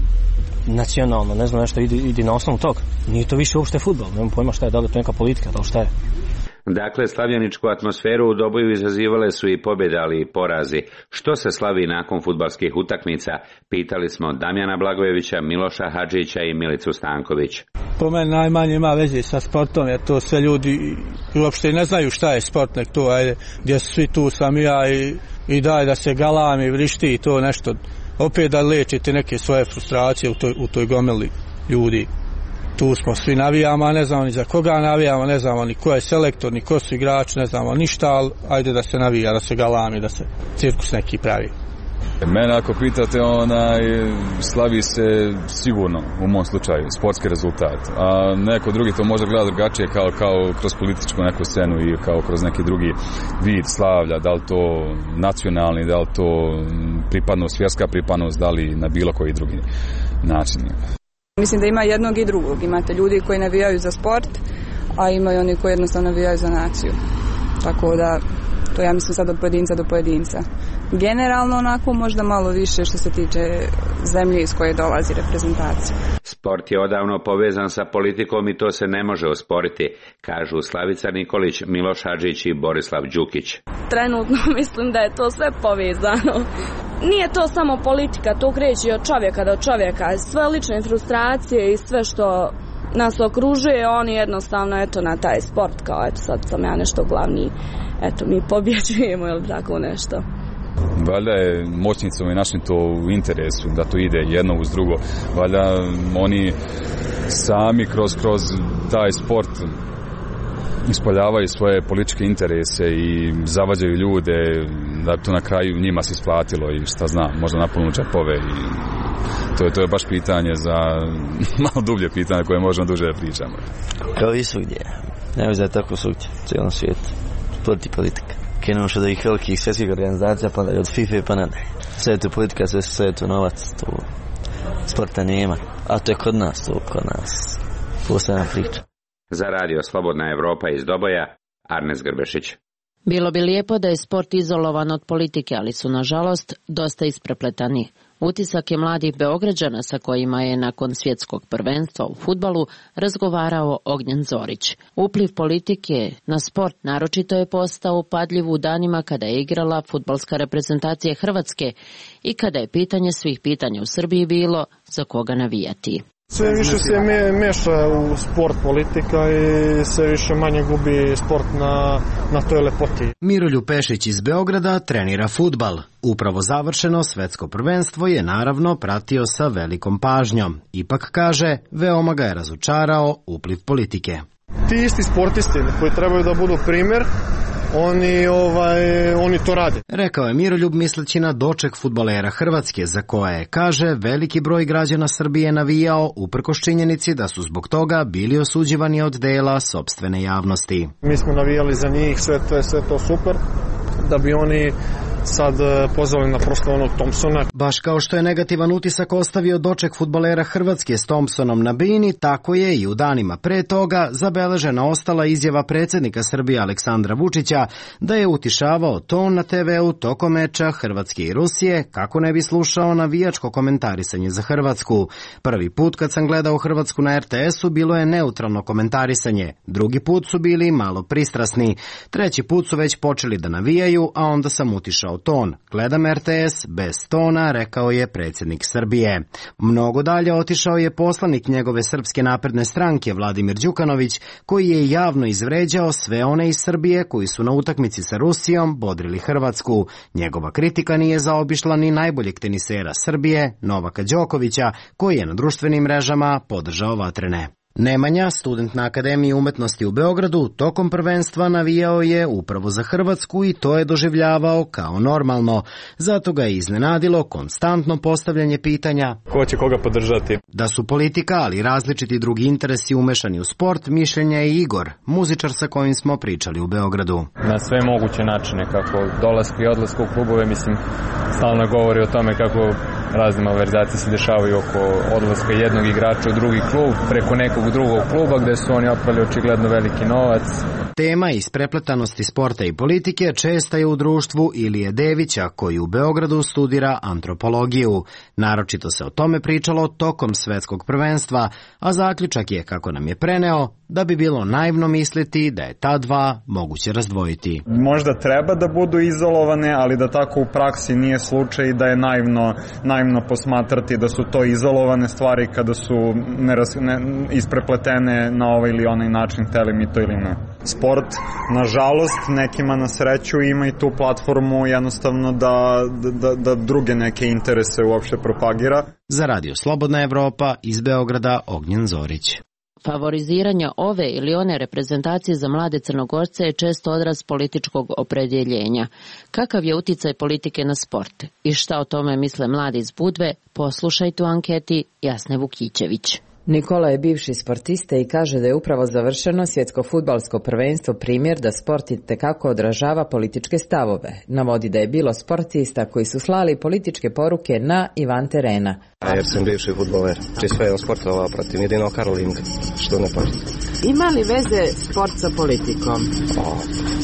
nacionalno, ne znam, nešto ide, ide na osnovu toga. Nije to više uopšte fudbal, nemam pojma šta je, da li to neka politika, da li šta je. Dakle, slavljeničku atmosferu u Doboju izazivale su i pobjede, ali i porazi. Što se slavi nakon fudbalskih utakmica? Pitali smo Damjana Blagojevića, Miloša Hadžića i Milicu Stanković. Po meni najmanje ima veze sa sportom, jer to sve ljudi uopšte ne znaju šta je sport, nek to, ajde, gdje su svi tu sam ja i, i daj da se galami, vrišti i to nešto. Opet da lečite neke svoje frustracije u toj, u toj gomeli ljudi. Tu smo svi navijamo, a ne znamo ni za koga navijamo, ne znamo ni ko je selektor, ni ko su igrači, ne znamo ništa, ali ajde da se navija, da se galami, da se cirkus neki pravi. Mene ako pitate, onaj, slavi se sigurno u mom slučaju sportski rezultat, a neko drugi to može gledati drugačije kao, kao kroz političku neku scenu i kao kroz neki drugi vid slavlja, da li to nacionalni, da li to pripadnost, vjerska pripadnost, da li na bilo koji drugi način. Mislim da ima jednog i drugog, imate ljudi koji navijaju za sport, a imaju oni koji jednostavno navijaju za naciju, tako da to ja mislim sad od pojedinca do pojedinca. Generalno onako možda malo više što se tiče zemlje iz koje dolazi reprezentacija. Sport je odavno povezan sa politikom i to se ne može osporiti, kažu Slavica Nikolić, Miloš Hadžić i Borislav Đukić. Trenutno mislim da je to sve povezano. Nije to samo politika, to kreće od čovjeka do čovjeka. Sve lične frustracije i sve što nas okružuje, oni jednostavno eto na taj sport, kao eto sad sam ja nešto glavni, eto mi pobjeđujemo ili tako nešto. Valjda je moćnicom i našim to u interesu da to ide jedno uz drugo. Valjda oni sami kroz, kroz taj sport ispoljavaju svoje političke interese i zavađaju ljude da to na kraju njima se isplatilo i šta znam, možda napolnu džepove i to je, to je baš pitanje za malo dublje pitanje koje možemo duže da pričamo. Kao i svugdje. Ne znam tako svugdje, u cijelom svijetu. Sport i politika. Krenemo što da ih velikih svjetskih organizacija, pa da od FIFA pa nadalje. Sve je to politika, sve, sve je to novac, to sporta nema. A to je kod nas, to kod nas. Posebna priča. Za radio Slobodna Evropa iz Doboja, Arnes Grbešić. Bilo bi lijepo da je sport izolovan od politike, ali su nažalost dosta isprepletani. Utisak je mladih Beograđana sa kojima je nakon svjetskog prvenstva u fudbalu razgovarao Ognjen Zorić. Upliv politike na sport naročito je postao upadljiv u danima kada je igrala fudbalska reprezentacija Hrvatske i kada je pitanje svih pitanja u Srbiji bilo za koga navijati. Sve više se me, meša u sport politika i sve više manje gubi sport na, na toj lepoti. Miroljub Pešić iz Beograda trenira fudbal. Upravo završeno svetsko prvenstvo je naravno pratio sa velikom pažnjom. Ipak kaže, veoma ga je razočarao upliv politike. Ti isti sportisti koji trebaju da budu primjer, Oni, ovaj, oni to rade. Rekao je Miroljub misleći na doček fudbalera Hrvatske, za koje je, kaže, veliki broj građana Srbije navijao uprkos činjenici da su zbog toga bili osuđivani od dela sopstvene javnosti. Mi smo navijali za njih, sve to je sve to super, da bi oni sad pozvali na prosto onog Thompsona. Baš kao što je negativan utisak ostavio doček fudbalera Hrvatske s Thompsonom na bini, tako je i u danima pre toga zabeležena ostala izjava predsjednika Srbije Aleksandra Vučića da je utišavao ton na te veu tokom meča Hrvatske i Rusije kako ne bi slušao navijačko komentarisanje za Hrvatsku. Prvi put kad sam gledao Hrvatsku na er te esu bilo je neutralno komentarisanje, drugi put su bili malo pristrasni, treći put su već počeli da navijaju, a onda sam utišao ton. Gledam er te es bez tona, rekao je predsjednik Srbije. Mnogo dalje otišao je poslanik njegove Srpske napredne stranke Vladimir Đukanović, koji je javno izvređao sve one iz Srbije koji su na utakmici sa Rusijom bodrili Hrvatsku. Njegova kritika nije zaobišla ni najboljeg tenisera Srbije, Novaka Đokovića, koji je na društvenim mrežama podržao vatrene. Nemanja, student na Akademiji umetnosti u Beogradu, tokom prvenstva navijao je upravo za Hrvatsku i to je doživljavao kao normalno. Zato ga je iznenadilo konstantno postavljanje pitanja ko će koga podržati. Da su politika, ali različiti drugi interesi umešani u sport, mišljenja je Igor, muzičar sa kojim smo pričali u Beogradu. Na sve moguće načine, kako dolaska i odlaska u klubove, mislim, stalno govori o tome kako razne malverzacije se dešavaju oko odlaska jednog igrača u drugi klub, preko nekog drugog kluba gde su oni oprali očigledno veliki novac. Tema isprepletanosti sporta i politike česta je u društvu Ilije Devića, koji u Beogradu studira antropologiju. Naročito se o tome pričalo tokom svetskog prvenstva, a zaključak je, kako nam je preneo, da bi bilo naivno misliti da je ta dva moguće razdvojiti. Možda treba da budu izolovane, ali da tako u praksi nije slučaj, da je naivno, naivno posmatrati da su to izolovane stvari kada su neraz, ne, isprepletene na ovaj ili onaj način, teli mi to ili ne. Sport, nažalost, nekima na sreću ima i tu platformu jednostavno da, da, da druge neke interese uopšte propagira. Za Radio Slobodna Evropa iz Beograda Ognjen Zorić. Favoriziranje ove ili one reprezentacije za mlade Crnogorce je često odraz političkog opredjeljenja. Kakav je uticaj politike na sport? I šta o tome misle mladi iz Budve? Poslušajte u anketi Jasne Vukićević. Nikola je bivši sportista i kaže da je upravo završeno svjetsko fudbalsko prvenstvo primjer da sport itekako odražava političke stavove. Navodi da je bilo sportista koji su slali političke poruke na i van terena. Jer sam bivši fudbaler, či sve on sportovao protiv jedino Karolinka, što ne pažem. Ima li veze sport sa politikom? O,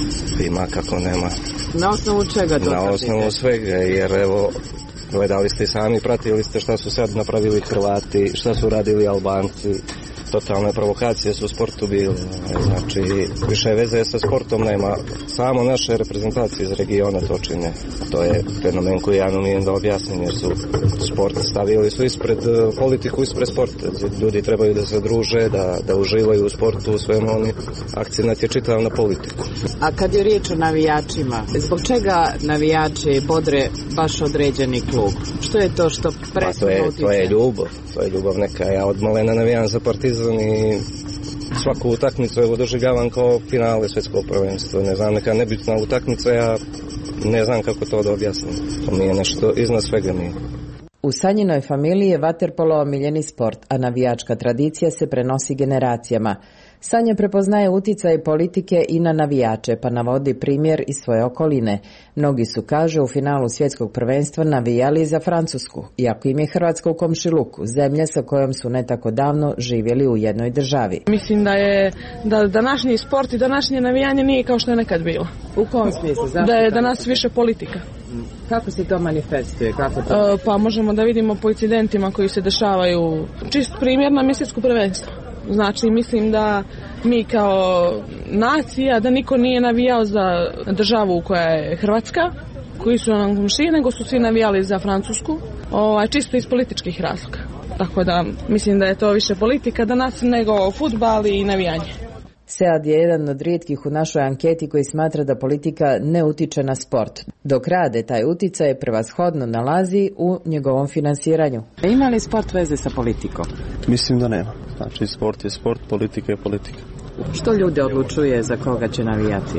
ima kako nema. Na osnovu čega to? Na osnovu svega, jer evo, gledali ste sami, pratili ste šta su sad napravili Hrvati, šta su radili Albanci, totalne provokacije su u sportu bile. Znači, više veze sa sportom nema. Samo naše reprezentacije iz regiona to čine. To je fenomen koji ja ne umijem da objasnim, jer su sport stavili su ispred politiku, ispred sporta. Ljudi trebaju da se druže, da, da uživaju u sportu, u svemu, oni akcenat je čitav na politiku. A kad je riječ o navijačima, zbog čega navijači bodre baš određeni klub? Što je to što presudno utiče? To je ljubav, to je ljubav neka. Ja od malena navijam za Partizan i svaku utakmicu evo doživljavam kao finale svjetskog prvenstva. Ne znam, neka nebitna utakmica, ja ne znam kako to da objasnim. To mi je nešto iznad svega mi. U Sanjinoj familiji je vaterpolo omiljeni sport, a navijačka tradicija se prenosi generacijama. Sanja prepoznaje uticaj politike i na navijače, pa navodi primjer iz svoje okoline. Mnogi su, kaže, u finalu svjetskog prvenstva navijali za Francusku, iako im je Hrvatska u komšiluku, zemlja sa kojom su ne tako davno živjeli u jednoj državi. Mislim da je da današnji sport i današnje navijanje nije kao što je nekad bilo. U kom smislu? Zašto? Da je danas više politika. Kako se to manifestuje? Kako to? Pa možemo da vidimo po incidentima koji se dešavaju. Čist primjer nam je svjetsko prvenstvo. Znači, mislim da mi kao nacija, da niko nije navijao za državu koja je Hrvatska, koji su nam komšiji, nego su svi navijali za Francusku, ovaj, čisto iz političkih razloga. Tako da mislim da je to više politika danas nego fudbal i navijanje. Sead je jedan od rijetkih u našoj anketi koji smatra da politika ne utiče na sport, dok rade taj uticaj prevashodno nalazi u njegovom finansiranju. Ima li sport veze sa politikom? Mislim da nema. Znači, sport je sport, politika je politika. Što ljude odlučuje za koga će navijati?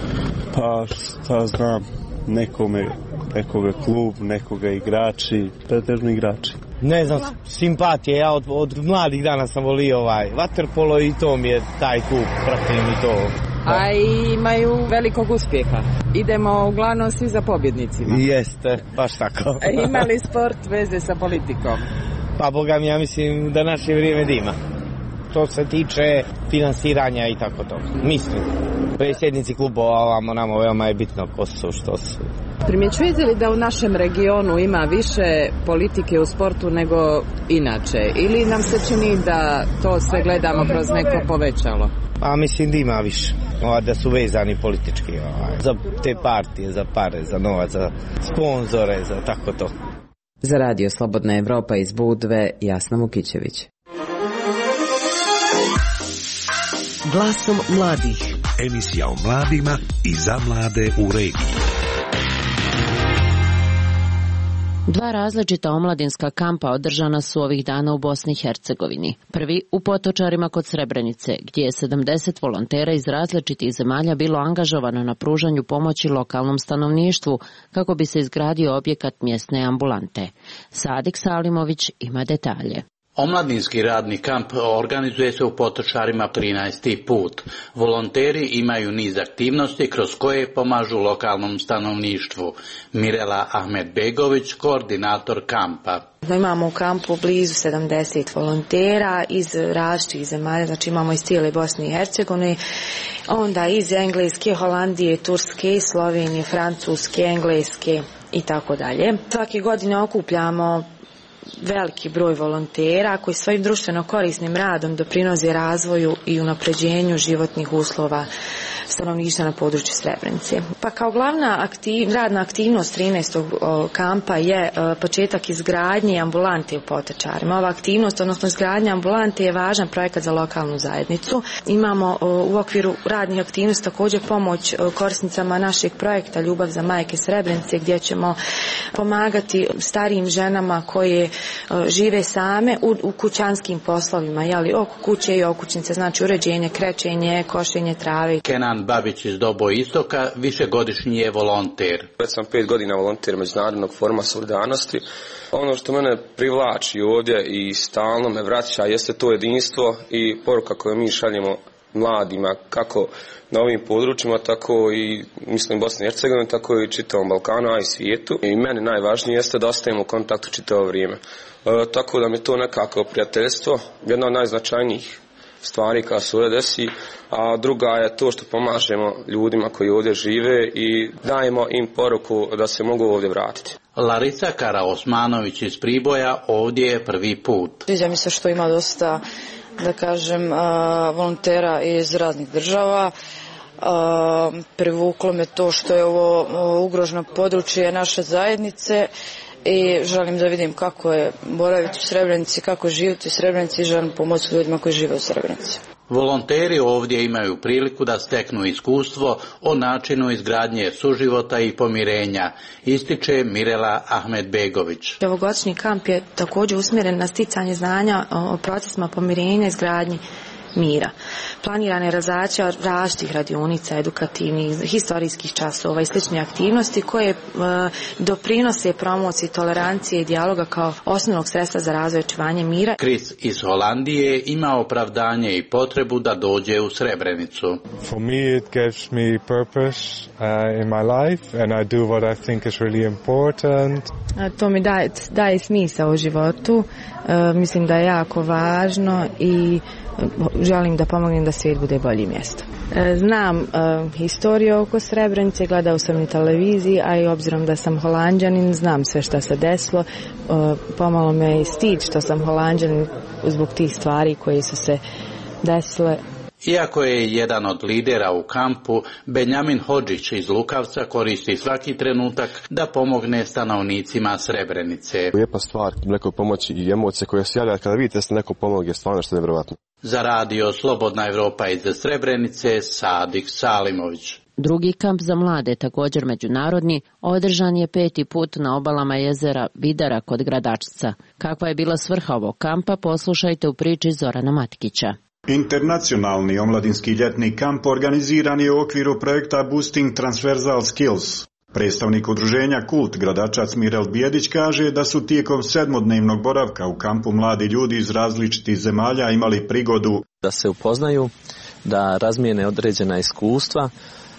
Pa, šta znam, nekome, nekoga klub, nekoga igrači, pretežno igrači. Ne znam, simpatije, ja od, od mladih dana sam volio ovaj vaterpolo i to mi je taj klub, pratim i to. A imaju velikog uspjeha. Idemo uglavnom svi za pobjednicima. Jeste, baš tako. Ima li sport veze sa politikom? Pa boga mi, ja mislim da naše vrijeme dima. To se tiče finansiranja i tako to. Mislim, predsjednici klubova ovamo namo veoma je bitno ko su, što su. Primjećujete li da u našem regionu ima više politike u sportu nego inače? Ili nam se čini da to sve gledamo kroz neko povećalo? Pa mislim da ima više. O, da su vezani politički. O, za te partije, za pare, za novac, za sponzore, za tako to. Za Radio Slobodna Evropa iz Budve, Jasna Mukićević. Glasom mladih. Emisija o mladima i za mlade u regiji. Dva različita omladinska kampa održana su ovih dana u Bosni i Hercegovini. Prvi u Potočarima kod Srebrenice, gdje je sedamdeset volontera iz različitih zemalja bilo angažovano na pružanju pomoći lokalnom stanovništvu kako bi se izgradio objekat mjesne ambulante. Sadik Salimović ima detalje. Omladinski radni kamp organizuje se u Potočarima trinaesti put. Volonteri imaju niz aktivnosti kroz koje pomažu lokalnom stanovništvu. Mirela Ahmedbegović, koordinator kampa. Imamo u kampu blizu sedamdeset volontera iz različitih zemalja, znači imamo iz cijele Bosne i Hercegovine, onda iz Engleske, Holandije, Turske, Slovenije, Francuske, Engleske i tako dalje. Svake godine okupljamo veliki broj volontera koji svojim društveno korisnim radom doprinose razvoju i unapređenju životnih uslova stanovništva na području Srebrenice. Pa kao glavna aktiv, radna aktivnost trinaestog kampa je početak izgradnje ambulante u Potočarima. Ova aktivnost, odnosno izgradnja ambulante, je važan projekat za lokalnu zajednicu. Imamo u okviru radnih aktivnosti također pomoć korisnicama našeg projekta Ljubav za majke Srebrenice, gdje ćemo pomagati starijim ženama koje žive same u, u kućanskim poslovima, jeli, oko kuće i okućnice, znači uređenje, krečenje, košenje trave. Kenan Babić iz Dobo Istoka višegodišnji je volonter. Već sam pet godina volonter Međunarodnog foruma solidarnosti. Ono što mene privlači ovdje i stalno me vraća jeste to jedinstvo i poruka koju mi šaljemo mladima, kako na ovim područjima, tako i mislim Bosni i Hercegovini, tako i čitavom Balkanu, a i svijetu. I meni najvažnije jeste da ostajemo u kontaktu čitavo vrijeme. E, tako da mi to nekako prijateljstvo, jedna od najznačajnijih stvari koja se ovdje desi, a druga je to što pomažemo ljudima koji ovdje žive i dajemo im poruku da se mogu ovdje vratiti. Larisa Karaosmanović iz Priboja ovdje je prvi put. Sviđa mi se što ima dosta da kažem, volontera iz raznih država. Privuklo me to što je ovo ugroženo područje naše zajednice i želim da vidim kako je boraviti u Srebrenici, kako živjeti u Srebrenici i želim pomoći ljudima koji žive u Srebrenici. Volonteri ovdje imaju priliku da steknu iskustvo o načinu izgradnje suživota i pomirenja, ističe Mirela Ahmedbegović. Ovogodišnji kamp je također usmjeren na sticanje znanja o procesima pomirenja i izgradnji mira. Planirana je realizacija različitih radionica, edukativnih, historijskih časova i sličnih aktivnosti koje e, doprinose promociji tolerancije i dijaloga kao osnovnog sredstva za razvoj i očuvanje mira. Chris iz Holandije ima opravdanje i potrebu da dođe u Srebrenicu. For me it gives me purpose uh, in my life and I do what I think is really important. To mi daje, daje smisao u životu. E, mislim da je jako važno i želim da pomognem da svijet bude bolje mjesto. Znam uh, historiju oko Srebrenice, gledao sam i televiziji, a i obzirom da sam Holanđanin, znam sve što se desilo. Uh, pomalo me i stid što sam Holanđanin zbog tih stvari koje su se desile. Iako je jedan od lidera u kampu, Benjamin Hodžić iz Lukavca koristi svaki trenutak da pomogne stanovnicima Srebrenice. Lijepa stvar, neko pomoći i emocije koje se javlja kada vidite da se neko pomogne, stvarno što je nevjerovatno. Za radio Slobodna Evropa iz Srebrenice, Sadik Salimović. Drugi kamp za mlade, također međunarodni, održan je peti put na obalama jezera Vidara kod Gradačca. Kakva je bila svrha ovog kampa, poslušajte u priči Zorana Matkića. Internacionalni omladinski ljetni kamp organiziran je u okviru projekta Boosting Transversal Skills. Predstavnik udruženja Kult Gradačac Mirel Bijedić kaže da su tijekom sedmodnevnog boravka u kampu mladi ljudi iz različitih zemalja imali prigodu da se upoznaju, da razmijene određena iskustva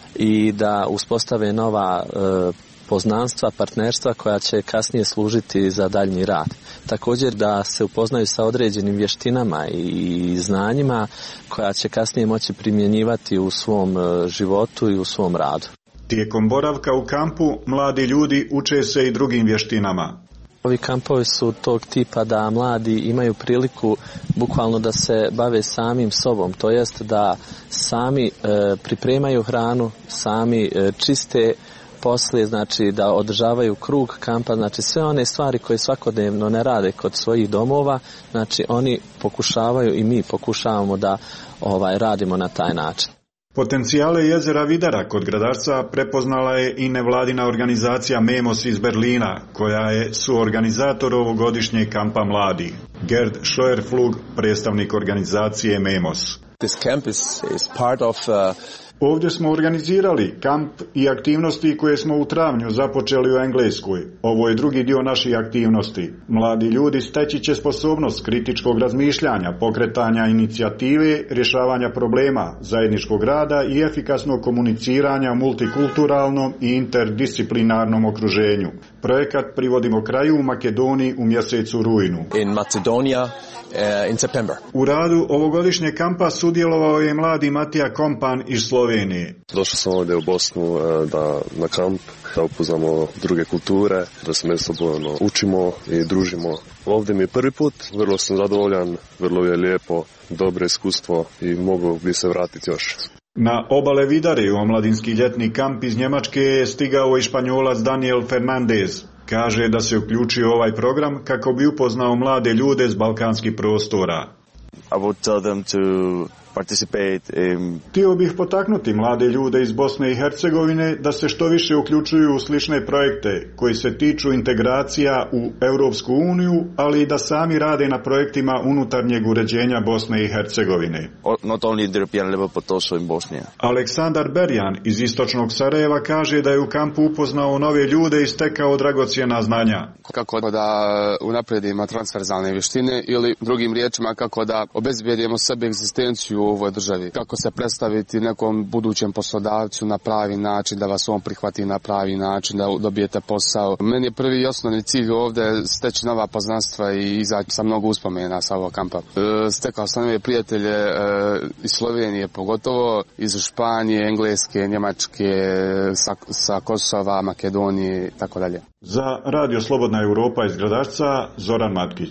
i da uspostave nova e, poznanstva, partnerstva koja će kasnije služiti za daljnji rad. Također da se upoznaju sa određenim vještinama i znanjima koja će kasnije moći primjenjivati u svom životu i u svom radu. Tijekom boravka u kampu mladi ljudi uče se i drugim vještinama. Ovi kampovi su tog tipa da mladi imaju priliku bukvalno da se bave samim sobom, to jest da sami e, pripremaju hranu, sami e, čiste poslije, znači da održavaju krug kampa, znači sve one stvari koje svakodnevno ne rade kod svojih domova, znači oni pokušavaju i mi pokušavamo da ovaj radimo na taj način. Potencijale jezera Vidara kod Gradarca prepoznala je i nevladina organizacija MEMOS iz Berlina, koja je suorganizator ovogodišnjeg kampa mladih. Gerd Scheuerflug, predstavnik organizacije MEMOS. This camp is, is part of uh... Ovdje smo organizirali kamp i aktivnosti koje smo u travnju započeli u Engleskoj. Ovo je drugi dio naših aktivnosti. Mladi ljudi steći će sposobnost kritičkog razmišljanja, pokretanja inicijative, rješavanja problema, zajedničkog rada i efikasnog komuniciranja u multikulturalnom i interdisciplinarnom okruženju. Projekat privodimo kraju u Makedoniji u mjesecu rujnu. In Macedonia uh, in September. U radu ovogodišnjeg kampa sudjelovao je mladi Matija Kompan iz Slovenije. Došao sam ovdje u Bosnu da, na kamp, da upoznamo druge kulture, da se međusobno učimo i družimo. Ovdje mi je prvi put, vrlo sam zadovoljan, vrlo je lijepo, dobro iskustvo i mogu bi se vratiti još. Na obale Vidare u omladinski ljetni kamp iz Njemačke je stigao i Španjolac Daniel Fernandez. Kaže da se uključio ovaj program kako bi upoznao mlade ljude s balkanskih prostora. I would tell them to participate in... Htio bih potaknuti mlade ljude iz Bosne i Hercegovine da se što više uključuju u slične projekte koji se tiču integracija u Europsku uniju, ali i da sami rade na projektima unutarnjeg uređenja Bosne i Hercegovine. Not only the European level, but also in Bosnia. Aleksandar Berjan iz istočnog Sarajeva kaže da je u kampu upoznao nove ljude i stekao dragocjena znanja. Kako da unapredimo transverzalne vještine ili drugim riječima kako da obezbijedimo sebe egzistenciju u ovoj državi. Kako se predstaviti nekom budućem poslodavcu na pravi način, da vas on prihvati na pravi način, da dobijete posao. Meni je prvi i osnovni cilj ovdje steći nova poznanstva i izaći sa mnogo uspomena sa ovog kampa. E, stekao sam nove prijatelje e, iz Slovenije pogotovo, iz Španije, Engleske, Njemačke, sa, sa Kosova, Makedonije i tako dalje. Za Radio Slobodna Europa iz Gradačca, Zoran Matkić.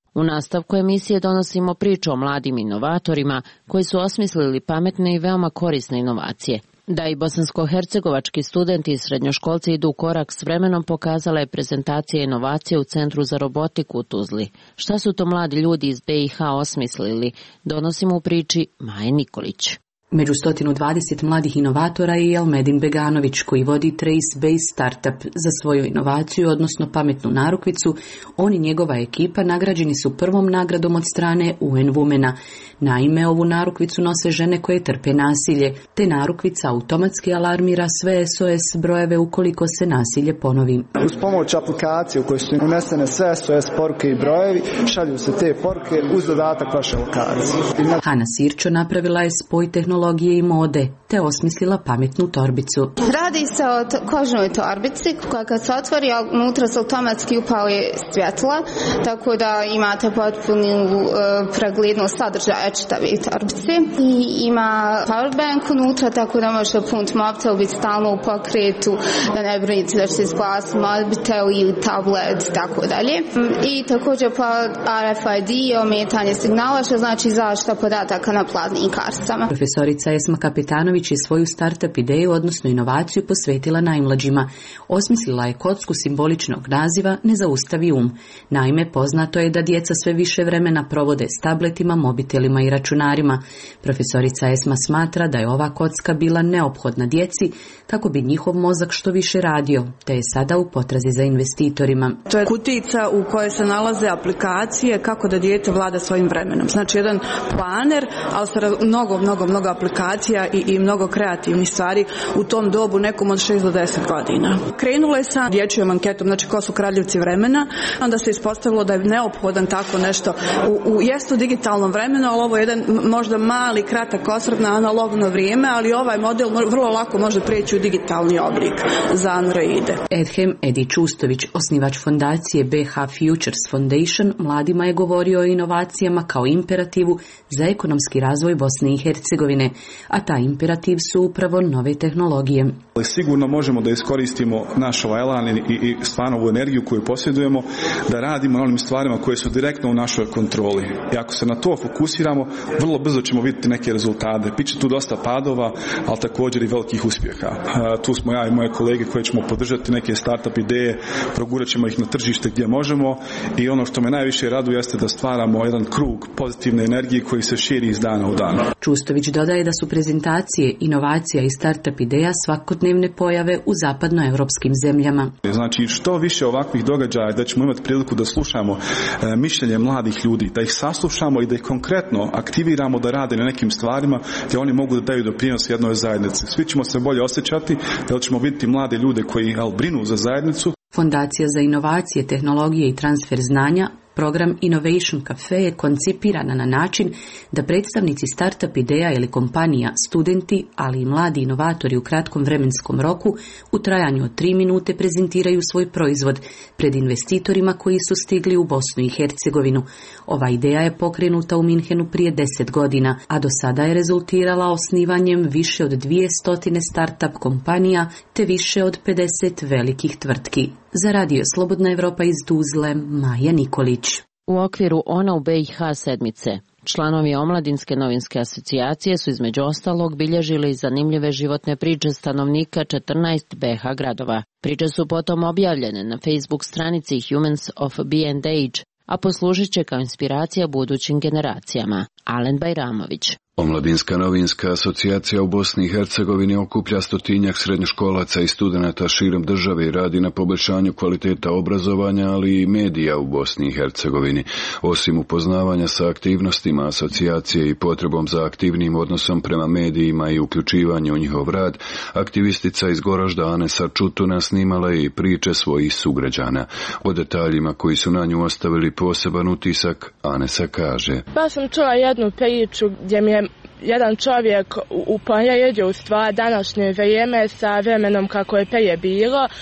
U nastavku emisije donosimo priču o mladim inovatorima koji su osmislili pametne i veoma korisne inovacije. Da i bosansko-hercegovački studenti i srednjoškolci idu u korak s vremenom pokazala je prezentacija inovacije u Centru za robotiku u Tuzli. Šta su to mladi ljudi iz B i H osmislili? Donosimo u priči Maje Nikolić. Među sto dvadeset mladih inovatora je i Elmedin Beganović, koji vodi Tracebase Startup. Za svoju inovaciju, odnosno pametnu narukvicu, on i njegova ekipa nagrađeni su prvom nagradom od strane U N Womena. Naime, ovu narukvicu nose žene koje trpe nasilje, te narukvica automatski alarmira sve S O S brojeve ukoliko se nasilje ponovi. Uz pomoć aplikacije u kojoj su unesene sve S O S poruke i brojevi, šalju se te poruke uz dodatak vaše lokacije. Hana Sirčo napravila je spoj tehnologije i mode, te osmislila pametnu torbicu. Radi se o kožnoj torbici koja kad se otvori, unutra se automatski upali svjetla, tako da imate potpunu uh, preglednost sadržaja čitave torbice. I ima powerbank unutra, tako da možete puniti mobitel, biti stalno u pokretu, da ne brinite da će se splasiti mobitel ili tablet, tako dalje. I također pa R F I D, ometanje signala, što znači zaštita podataka na plaznim karticama. Profesorica Esma Kapetanović je svoju startup ideju, odnosno inovaciju, posvetila najmlađima. Osmislila je kocku simboličnog naziva Ne zaustavi um. Naime, poznato je da djeca sve više vremena provode s tabletima, mobitelima i računarima. Profesorica Esma smatra da je ova kocka bila neophodna djeci kako bi njihov mozak što više radio, te je sada u potrazi za investitorima. To je kutica u kojoj se nalaze aplikacije kako da dijete vlada svojim vremenom. Znači jedan planer, ali sa mnogo, mnogo, mnogo aplikacija i, i mnogo kreativnih stvari u tom dobu, nekom od šest do deset godina. Krenulo je sa dječjom anketom, znači ko su kraljevci vremena, onda se ispostavilo da je neophodan tako nešto u, u jestu digitalnom vremenu, ali ovo je jedan možda mali, kratak osvrt na analogno vrijeme, ali ovaj model vrlo lako može prijeći u digitalni oblik za Androide. Edhem Edi Čustović, osnivač fondacije B H Futures Foundation, mladima je govorio o inovacijama kao imperativu za ekonomski razvoj Bosne i Hercegovine, a taj imperativ su upravo nove tehnologije. Sigurno možemo da iskoristimo naš ovaj elan i, i stvarno ovu energiju koju posjedujemo, da radimo na onim stvarima koje su direktno u našoj kontroli. I ako se na to fokusiramo, vrlo brzo ćemo vidjeti neke rezultate. Biće tu dosta padova, ali također i velikih uspjeha. Uh, tu smo ja i moje kolege koje ćemo podržati neke startup ideje, progurat ćemo ih na tržište gdje možemo i ono što me najviše raduje jeste da stvaramo jedan krug pozitivne energije koji se širi iz dana u dan. Čustović dodaje da su prezentacije, inovacija i startup ideja svakodnevne pojave u zapadnoevropskim zemljama. Znači što više ovakvih događaja da ćemo imati priliku da slušamo e, mišljenje mladih ljudi, da ih saslušamo i da ih konkretno aktiviramo da rade na nekim stvarima gdje oni mogu da daju doprinos jednoj zajednici. Svi ćemo se bolje osjećati jer ćemo vidjeti mlade ljude koji al, brinu za zajednicu. Fondacija za inovacije, tehnologije i transfer znanja, program Innovation Cafe, je koncipirana na način da predstavnici startup ideja ili kompanija, studenti, ali i mladi inovatori u kratkom vremenskom roku u trajanju od tri minute prezentiraju svoj proizvod pred investitorima koji su stigli u Bosnu i Hercegovinu. Ova ideja je pokrenuta u Minhenu prije deset godina, a do sada je rezultirala osnivanjem više od dvjesto startup kompanija te više od pedeset velikih tvrtki. Za Radio Slobodna Evropa iz Tuzle, Maja Nikolić. U okviru Ona u B i H sedmice, članovi Omladinske novinske asocijacije su između ostalog bilježili zanimljive životne priče stanovnika četrnaest B H gradova. Priče su potom objavljene na Facebook stranici Humans of B and Age, a poslužit će kao inspiracija budućim generacijama. Alen Bajramović. Omladinska novinska asocijacija u Bosni i Hercegovini okuplja stotinjak srednjoškolaca i studenata širom države i radi na poboljšanju kvaliteta obrazovanja, ali i medija u Bosni i Hercegovini. Osim upoznavanja sa aktivnostima asocijacije i potrebom za aktivnim odnosom prema medijima i uključivanju u njihov rad, aktivistica iz Goražda Anesa Čutuna snimala je i priče svojih sugrađana. O detaljima koji su na nju ostavili poseban utisak, Anesa kaže: Pa sam čula jednu priču gdje mi je jedan čovjek uporedio u stvar današnje vrijeme sa vremenom kako je prije bilo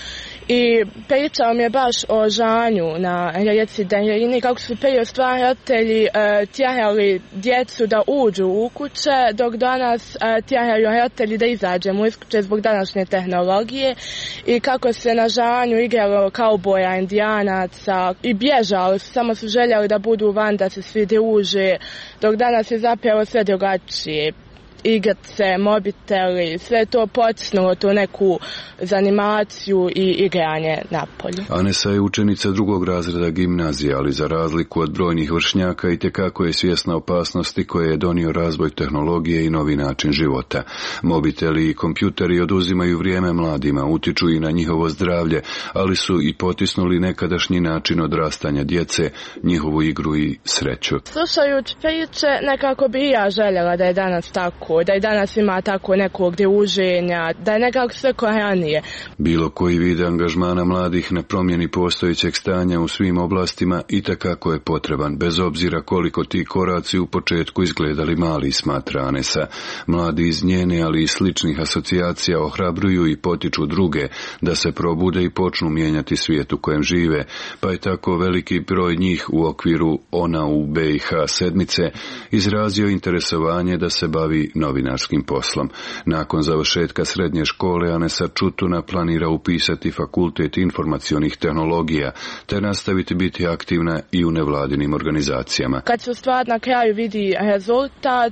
i pričao mi je baš o žanju na rijeci Denjerini, kako su prije stvari roditelji e, tjerali djecu da uđu u kuće, dok danas e, tjeraju roditelji da izađemo iz kuće zbog današnje tehnologije i kako se na žanju igralo kauboja, indijanaca i bježali, samo su željeli da budu van, da se svi druže, dok danas je zapravo sve drugačije. Igrice, mobiteli, sve to potisnulo tu neku zanimaciju i igranje napolju. Anesa je učenica drugog razreda gimnazije, ali za razliku od brojnih vršnjaka itekako je svjesna opasnosti koje je donio razvoj tehnologije i novi način života. Mobiteli i kompjuteri oduzimaju vrijeme mladima, utiču i na njihovo zdravlje, ali su i potisnuli nekadašnji način odrastanja djece, njihovu igru i sreću. Slušajući priče, nekako bi i ja željela da je danas tako, da i danas ima tako nekog druženja, da je nekako sve koranije. Bilo koji vid angažmana mladih na promjeni postojećeg stanja u svim oblastima itekako je potreban, bez obzira koliko ti koraci u početku izgledali mali, smatra Anesa. Mladi iz njene, ali i sličnih asocijacija ohrabruju i potiču druge da se probude i počnu mijenjati svijet u kojem žive, pa je tako veliki broj njih u okviru Ona u B i H sedmice izrazio interesovanje da se bavi novinarskim poslom. Nakon završetka srednje škole Anesa Čutuna planira upisati fakultet informacionih tehnologija te nastaviti biti aktivna i u nevladinim organizacijama. Kad se stvar na kraju vidi rezultat,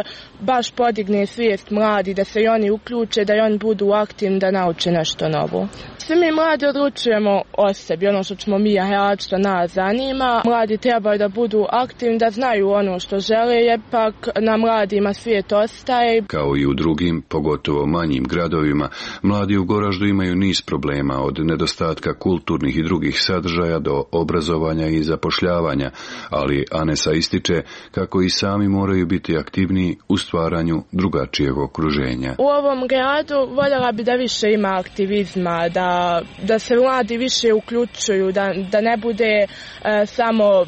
baš podigne svijest mladi da se i oni uključe, da i oni budu aktivni, da nauče nešto novo. Svi mi mladi odlučujemo o sebi, ono što ćemo mi raditi, što nas zanima. Mladi trebaju da budu aktivni, da znaju ono što žele, jer pak na mladima svijet ostaje. Kao i u drugim, pogotovo manjim gradovima, mladi u Goraždu imaju niz problema, od nedostatka kulturnih i drugih sadržaja do obrazovanja i zapošljavanja, ali Anesa ističe kako i sami moraju biti aktivniji u stvaranju drugačijeg okruženja. U ovom gradu voljela bi da više ima aktivizma, da, da se mladi više uključuju, da, da ne bude e, samo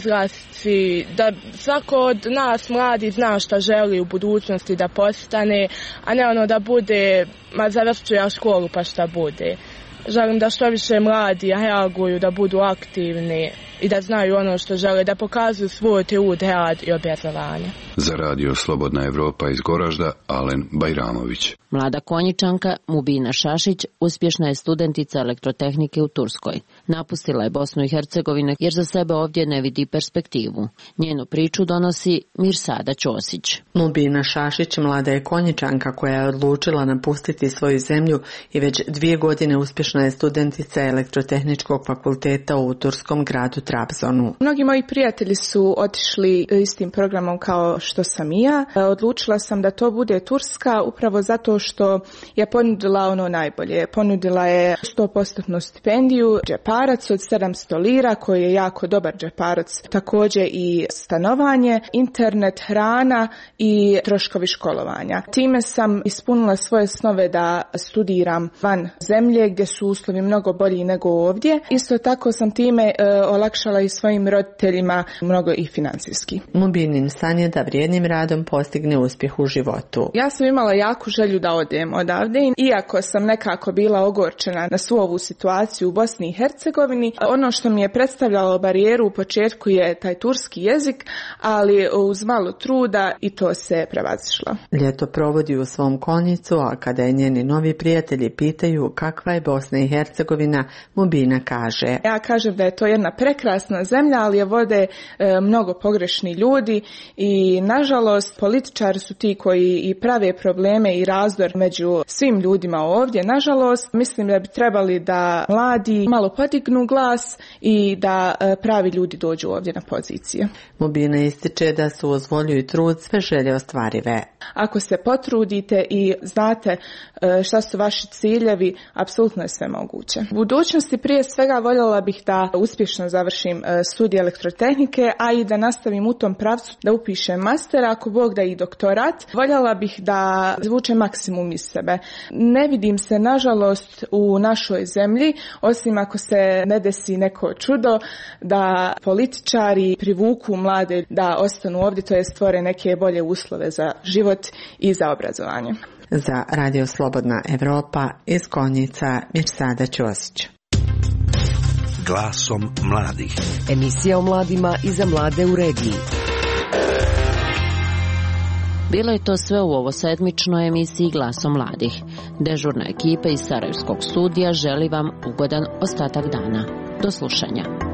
izlasci, da svako od nas mladi zna šta želi u budućnosti da postane, a ne ono da bude, ma završit ću ja školu pa šta bude. Želim da što više mladi reaguju, da budu aktivni i da znaju ono što žele, da pokazuju svoj trud, rad i obrazovanje. Za radio Slobodna Evropa iz Goražda, Alen Bajramović. Mlada Konjičanka Mubina Šašić uspješna je studentica elektrotehnike u Turskoj. Napustila je Bosnu i Hercegovinu jer za sebe ovdje ne vidi perspektivu. Njenu priču donosi Mirsada Ćosić. Mubina Šašić mlada je Konjičanka koja je odlučila napustiti svoju zemlju i već dvije godine uspješna je studentica elektrotehničkog fakulteta u turskom gradu Trabzonu. Mnogi moji prijatelji su otišli istim programom kao što sam i ja. Odlučila sam da to bude Turska upravo zato što je ponudila ono najbolje. Ponudila je sto posto stipendiju, džeparac od sedamsto lira koji je jako dobar džeparac, također i stanovanje, internet, hrana i troškovi školovanja. Time sam ispunila svoje snove da studiram van zemlje gdje su uslovi mnogo bolji nego ovdje. Isto tako sam time e, olakšala i svojim roditeljima mnogo i financijski. Mubinin san je da vrijednim radom postigne uspjeh u životu. Ja sam imala jaku želju da odem odavde, iako sam nekako bila ogorčena na svu ovu situaciju u Bosni i Hercegovini. Ono što mi je predstavljalo barijeru u početku je taj turski jezik, ali uz malo truda i to se prevazišlo. Ljeto provodi u svom Konjicu, a kada je njeni novi prijatelji pitaju kakva je Bosna i Hercegovina, Mubina kaže: ja kažem da je to jedna prekrasna zemlja, ali je vode e, mnogo pogrešni ljudi i nažalost političari su ti koji i prave probleme i razdor među svim ljudima ovdje. Nažalost, mislim da bi trebali da mladi malo podignu glas i da e, pravi ljudi dođu ovdje na pozicije. Mubina ističe da su uz volju i trud sve želje ostvarive. Ako se potrudite i znate e, šta su vaši ciljevi, apsolutno je sve moguće. U budućnosti prije svega voljela bih da uspješno završim e, studij elektrotehnike, a i da nastavim u tom pravcu, da upišem master, ako Bog da i doktorat. Voljela bih da izvučem maksimum iz sebe. Ne vidim se, nažalost, u našoj zemlji, osim ako se ne desi neko čudo, da političari privuku mlade da ostanu ovdje, to je stvore neke bolje uslove za život i za obrazovanje. Za Radio Slobodna Evropa iz Konjica, Mirsada Ćosić. Glasom mladih. Emisija o mladima i za mlade u regiji. Bilo je to sve u ovosedmičnoj emisiji Glasom mladih. Dežurna ekipa iz Sarajevskog studija želi vam ugodan ostatak dana. Do slušanja.